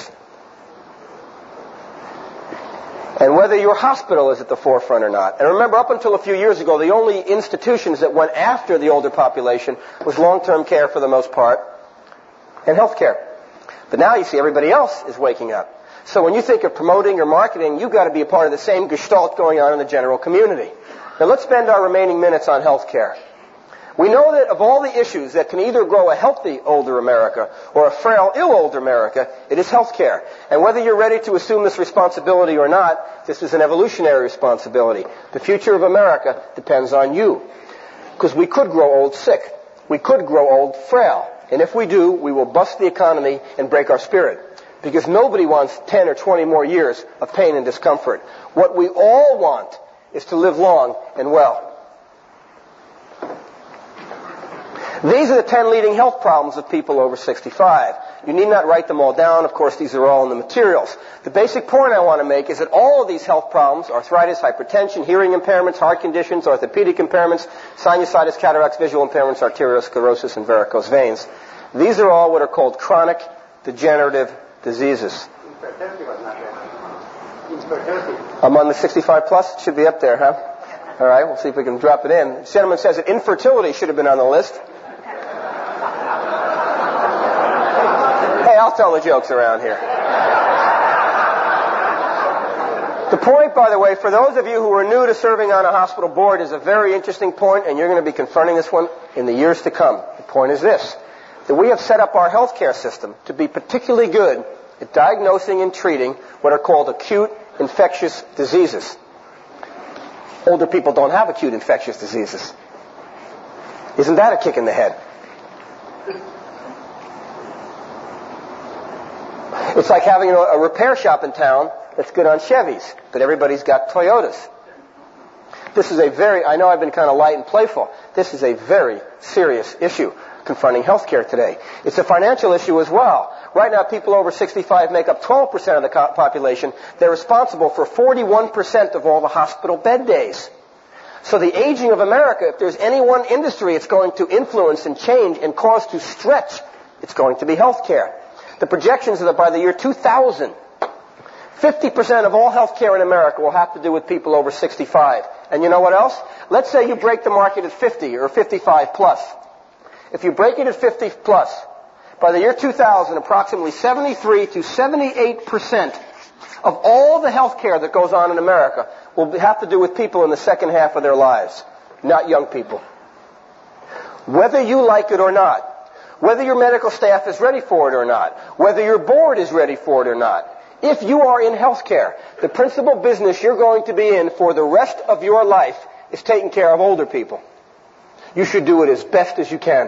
And whether your hospital is at the forefront or not. And remember, up until a few years ago, the only institutions that went after the older population was long-term care for the most part and health care. But now you see everybody else is waking up. So when you think of promoting or marketing, you've got to be a part of the same gestalt going on in the general community. Now let's spend our remaining minutes on health care. We know that of all the issues that can either grow a healthy older America or a frail, ill older America, it is health care. And whether you're ready to assume this responsibility or not, this is an evolutionary responsibility. The future of America depends on you. Because we could grow old sick. We could grow old frail. And if we do, we will bust the economy and break our spirit. Because nobody wants 10 or 20 more years of pain and discomfort. What we all want is to live long and well. These are the 10 leading health problems of people over 65. You need not write them all down. Of course, these are all in the materials. The basic point I want to make is that all of these health problems, arthritis, hypertension, hearing impairments, heart conditions, orthopedic impairments, sinusitis, cataracts, visual impairments, arteriosclerosis, and varicose veins, these are all what are called chronic degenerative diseases. Infertility was not there. Infertility. Among the 65 plus, it should be up there, huh? All right, we'll see if we can drop it in. The gentleman says that infertility should have been on the list. Hey, I'll tell the jokes around here. The point, by the way, for those of you who are new to serving on a hospital board is a very interesting point, and you're going to be confronting this one in the years to come. The point is this, that we have set up our healthcare system to be particularly good at diagnosing and treating what are called acute infectious diseases. Older people don't have acute infectious diseases. Isn't that a kick in the head? It's like having a repair shop in town that's good on Chevys, but everybody's got Toyotas. This is I know I've been kind of light and playful. This is a very serious issue confronting healthcare today. It's a financial issue as well. Right now, people over 65 make up 12% of the population. They're responsible for 41% of all the hospital bed days. So the aging of America, if there's any one industry it's going to influence and change and cause to stretch, it's going to be healthcare. The projections are that by the year 2000, 50% of all healthcare in America will have to do with people over 65. And you know what else? Let's say you break the market at 50 or 55 plus. If you break it at 50 plus, by the year 2000, approximately 73 to 78% of all the health care that goes on in America will have to do with people in the second half of their lives, not young people. Whether you like it or not, whether your medical staff is ready for it or not, whether your board is ready for it or not, if you are in health care, the principal business you're going to be in for the rest of your life is taking care of older people. You should do it as best as you can.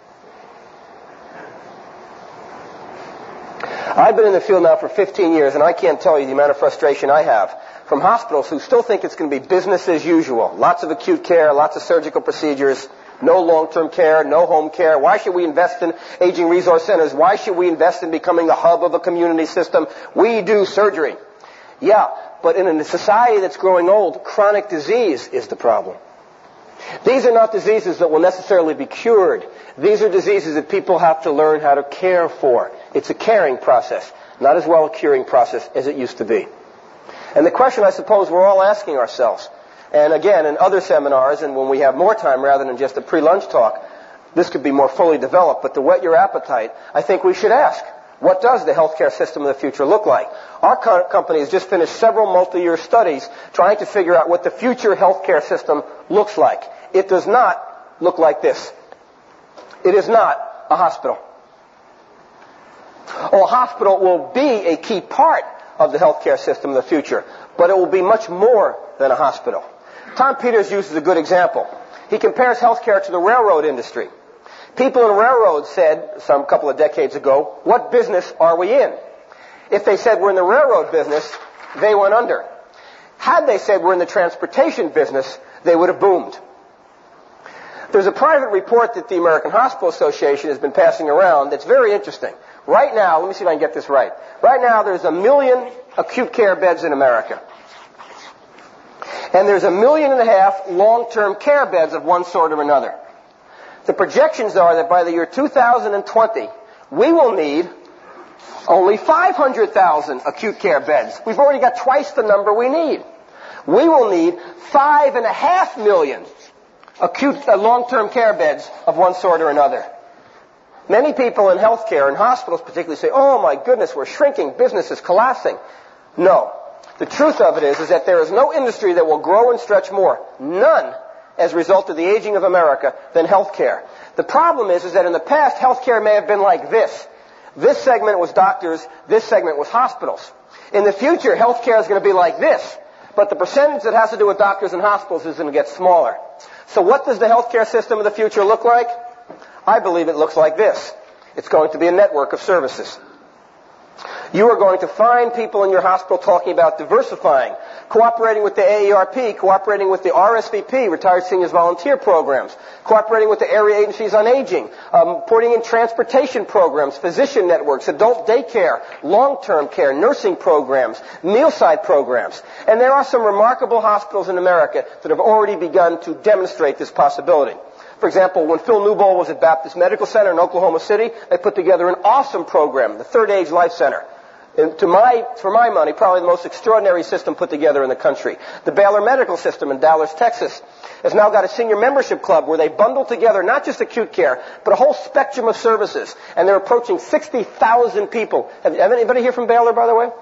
I've been in the field now for 15 years, and I can't tell you the amount of frustration I have from hospitals who still think it's going to be business as usual. Lots of acute care, lots of surgical procedures, no long-term care, no home care. Why should we invest in aging resource centers? Why should we invest in becoming the hub of a community system? We do surgery. Yeah, but in a society that's growing old, chronic disease is the problem. These are not diseases that will necessarily be cured. These are diseases that people have to learn how to care for. It's a caring process, not as well a curing process as it used to be. And the question I suppose we're all asking ourselves, and again in other seminars and when we have more time rather than just a pre-lunch talk, this could be more fully developed, but to whet your appetite, I think we should ask, what does the healthcare system of the future look like? Our company has just finished several multi-year studies trying to figure out what the future healthcare system looks like. It does not look like this. It is not a hospital. Oh, a hospital will be a key part of the healthcare system of the future, but it will be much more than a hospital. Tom Peters uses a good example. He compares healthcare to the railroad industry. People in railroads said, some couple of decades ago, what business are we in? If they said we're in the railroad business, they went under. Had they said we're in the transportation business, they would have boomed. There's a private report that the American Hospital Association has been passing around that's very interesting. Right now, let me see if I can get this right. Right now, there's 1 million acute care beds in America. And there's 1.5 million long-term care beds of one sort or another. The projections are that by the year 2020, we will need only 500,000 acute care beds. We've already got twice the number we need. We will need 5.5 million acute long-term care beds of one sort or another. Many people in healthcare and hospitals particularly say, oh my goodness, we're shrinking, business is collapsing. No. The truth of it is that there is no industry that will grow and stretch more, none, as a result of the aging of America, than healthcare. The problem is that in the past, healthcare may have been like this. This segment was doctors, this segment was hospitals. In the future, healthcare is going to be like this, but the percentage that has to do with doctors and hospitals is going to get smaller. So what does the healthcare system of the future look like? I believe it looks like this. It's going to be a network of services. You are going to find people in your hospital talking about diversifying, cooperating with the AARP, cooperating with the RSVP, Retired Seniors Volunteer Programs, cooperating with the area agencies on aging, putting in transportation programs, physician networks, adult daycare, long-term care, nursing programs, mealside programs. And there are some remarkable hospitals in America that have already begun to demonstrate this possibility. For example, when Phil Newbold was at Baptist Medical Center in Oklahoma City, they put together an awesome program, the Third Age Life Center. And for my money, probably the most extraordinary system put together in the country. The Baylor Medical System in Dallas, Texas, has now got a senior membership club where they bundle together not just acute care, but a whole spectrum of services. And they're approaching 60,000 people. Have anybody here from Baylor, by the way?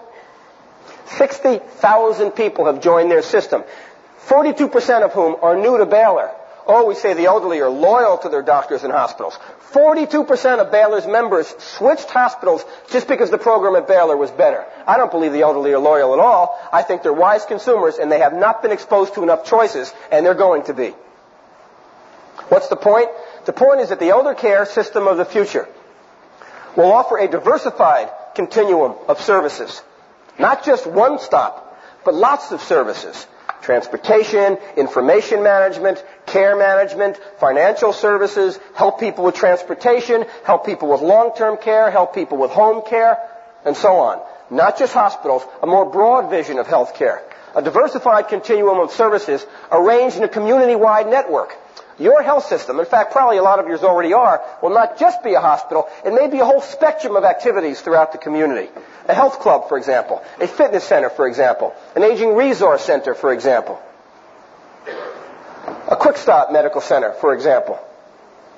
60,000 people have joined their system, 42% of whom are new to Baylor. Oh, we say the elderly are loyal to their doctors and hospitals. 42% of Baylor's members switched hospitals just because the program at Baylor was better. I don't believe the elderly are loyal at all. I think they're wise consumers and they have not been exposed to enough choices, and they're going to be. What's the point? The point is that the elder care system of the future will offer a diversified continuum of services. Not just one stop, but lots of services. Transportation, information management, care management, financial services, help people with transportation, help people with long-term care, help people with home care, and so on. Not just hospitals, a more broad vision of health care. A diversified continuum of services arranged in a community-wide network. Your health system, in fact, probably a lot of yours already are, will not just be a hospital. It may be a whole spectrum of activities throughout the community. A health club, for example. A fitness center, for example. An aging resource center, for example. A quick stop medical center, for example.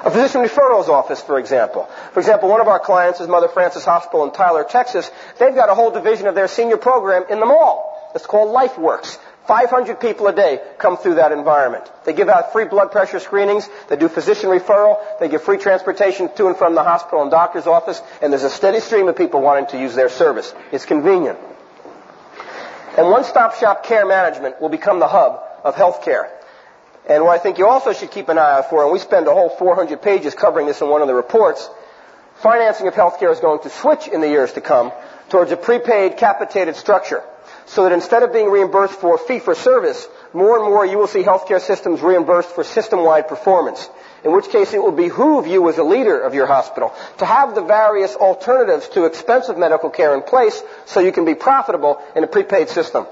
A physician referrals office, for example. For example, one of our clients is Mother Frances Hospital in Tyler, Texas. They've got a whole division of their senior program in the mall. It's called LifeWorks. 500 people a day come through that environment. They give out free blood pressure screenings. They do physician referral. They give free transportation to and from the hospital and doctor's office. And there's a steady stream of people wanting to use their service. It's convenient. And one-stop shop care management will become the hub of healthcare. And what I think you also should keep an eye out for, and we spend a whole 400 pages covering this in one of the reports, financing of healthcare is going to switch in the years to come towards a prepaid, capitated structure. So that instead of being reimbursed for fee-for-service, more and more you will see healthcare systems reimbursed for system-wide performance. In which case it will behoove you as a leader of your hospital to have the various alternatives to expensive medical care in place so you can be profitable in a prepaid system.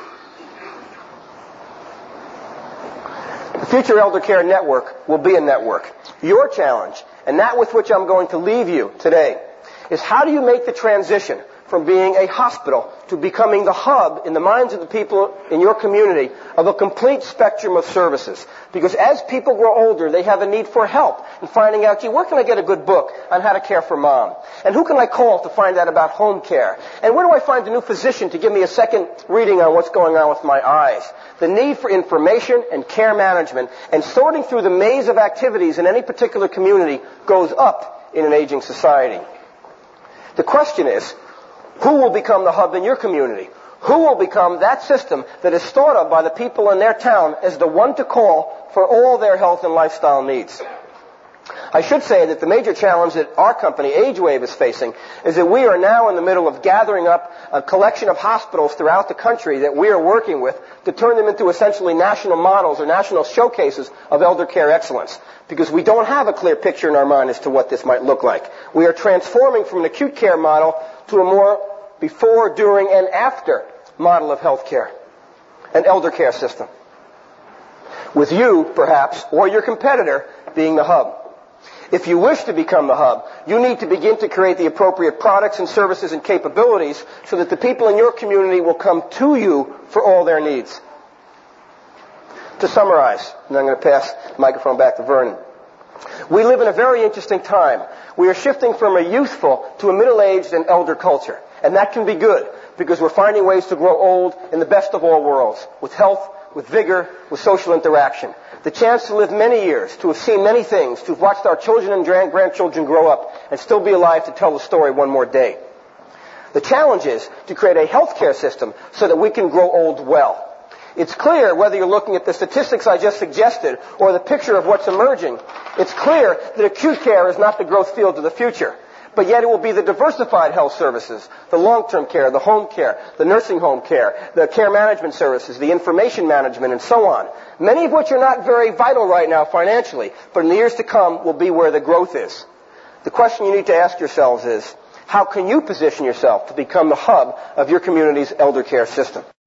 The future elder care network will be a network. Your challenge, and that with which I'm going to leave you today, is how do you make the transition from being a hospital to becoming the hub in the minds of the people in your community of a complete spectrum of services. Because as people grow older, they have a need for help in finding out, gee, where can I get a good book on how to care for mom? And who can I call to find out about home care? And where do I find a new physician to give me a second reading on what's going on with my eyes? The need for information and care management and sorting through the maze of activities in any particular community goes up in an aging society. The question is, who will become the hub in your community? Who will become that system that is thought of by the people in their town as the one to call for all their health and lifestyle needs? I should say that the major challenge that our company, AgeWave, is facing is that we are now in the middle of gathering up a collection of hospitals throughout the country that we are working with to turn them into essentially national models or national showcases of elder care excellence. Because we don't have a clear picture in our mind as to what this might look like. We are transforming from an acute care model to a more before, during, and after model of health care, an elder care system. With you, perhaps, or your competitor being the hub. If you wish to become the hub, you need to begin to create the appropriate products and services and capabilities so that the people in your community will come to you for all their needs. To summarize, and I'm going to pass the microphone back to Vernon. We live in a very interesting time. We are shifting from a youthful to a middle-aged and elder culture. And that can be good, because we're finding ways to grow old in the best of all worlds, with health, with vigor, with social interaction. The chance to live many years, to have seen many things, to have watched our children and grandchildren grow up, and still be alive to tell the story one more day. The challenge is to create a healthcare system so that we can grow old well. It's clear, whether you're looking at the statistics I just suggested or the picture of what's emerging, it's clear that acute care is not the growth field of the future. But yet it will be the diversified health services, the long-term care, the home care, the nursing home care, the care management services, the information management, and so on. Many of which are not very vital right now financially, but in the years to come will be where the growth is. The question you need to ask yourselves is, how can you position yourself to become the hub of your community's elder care system?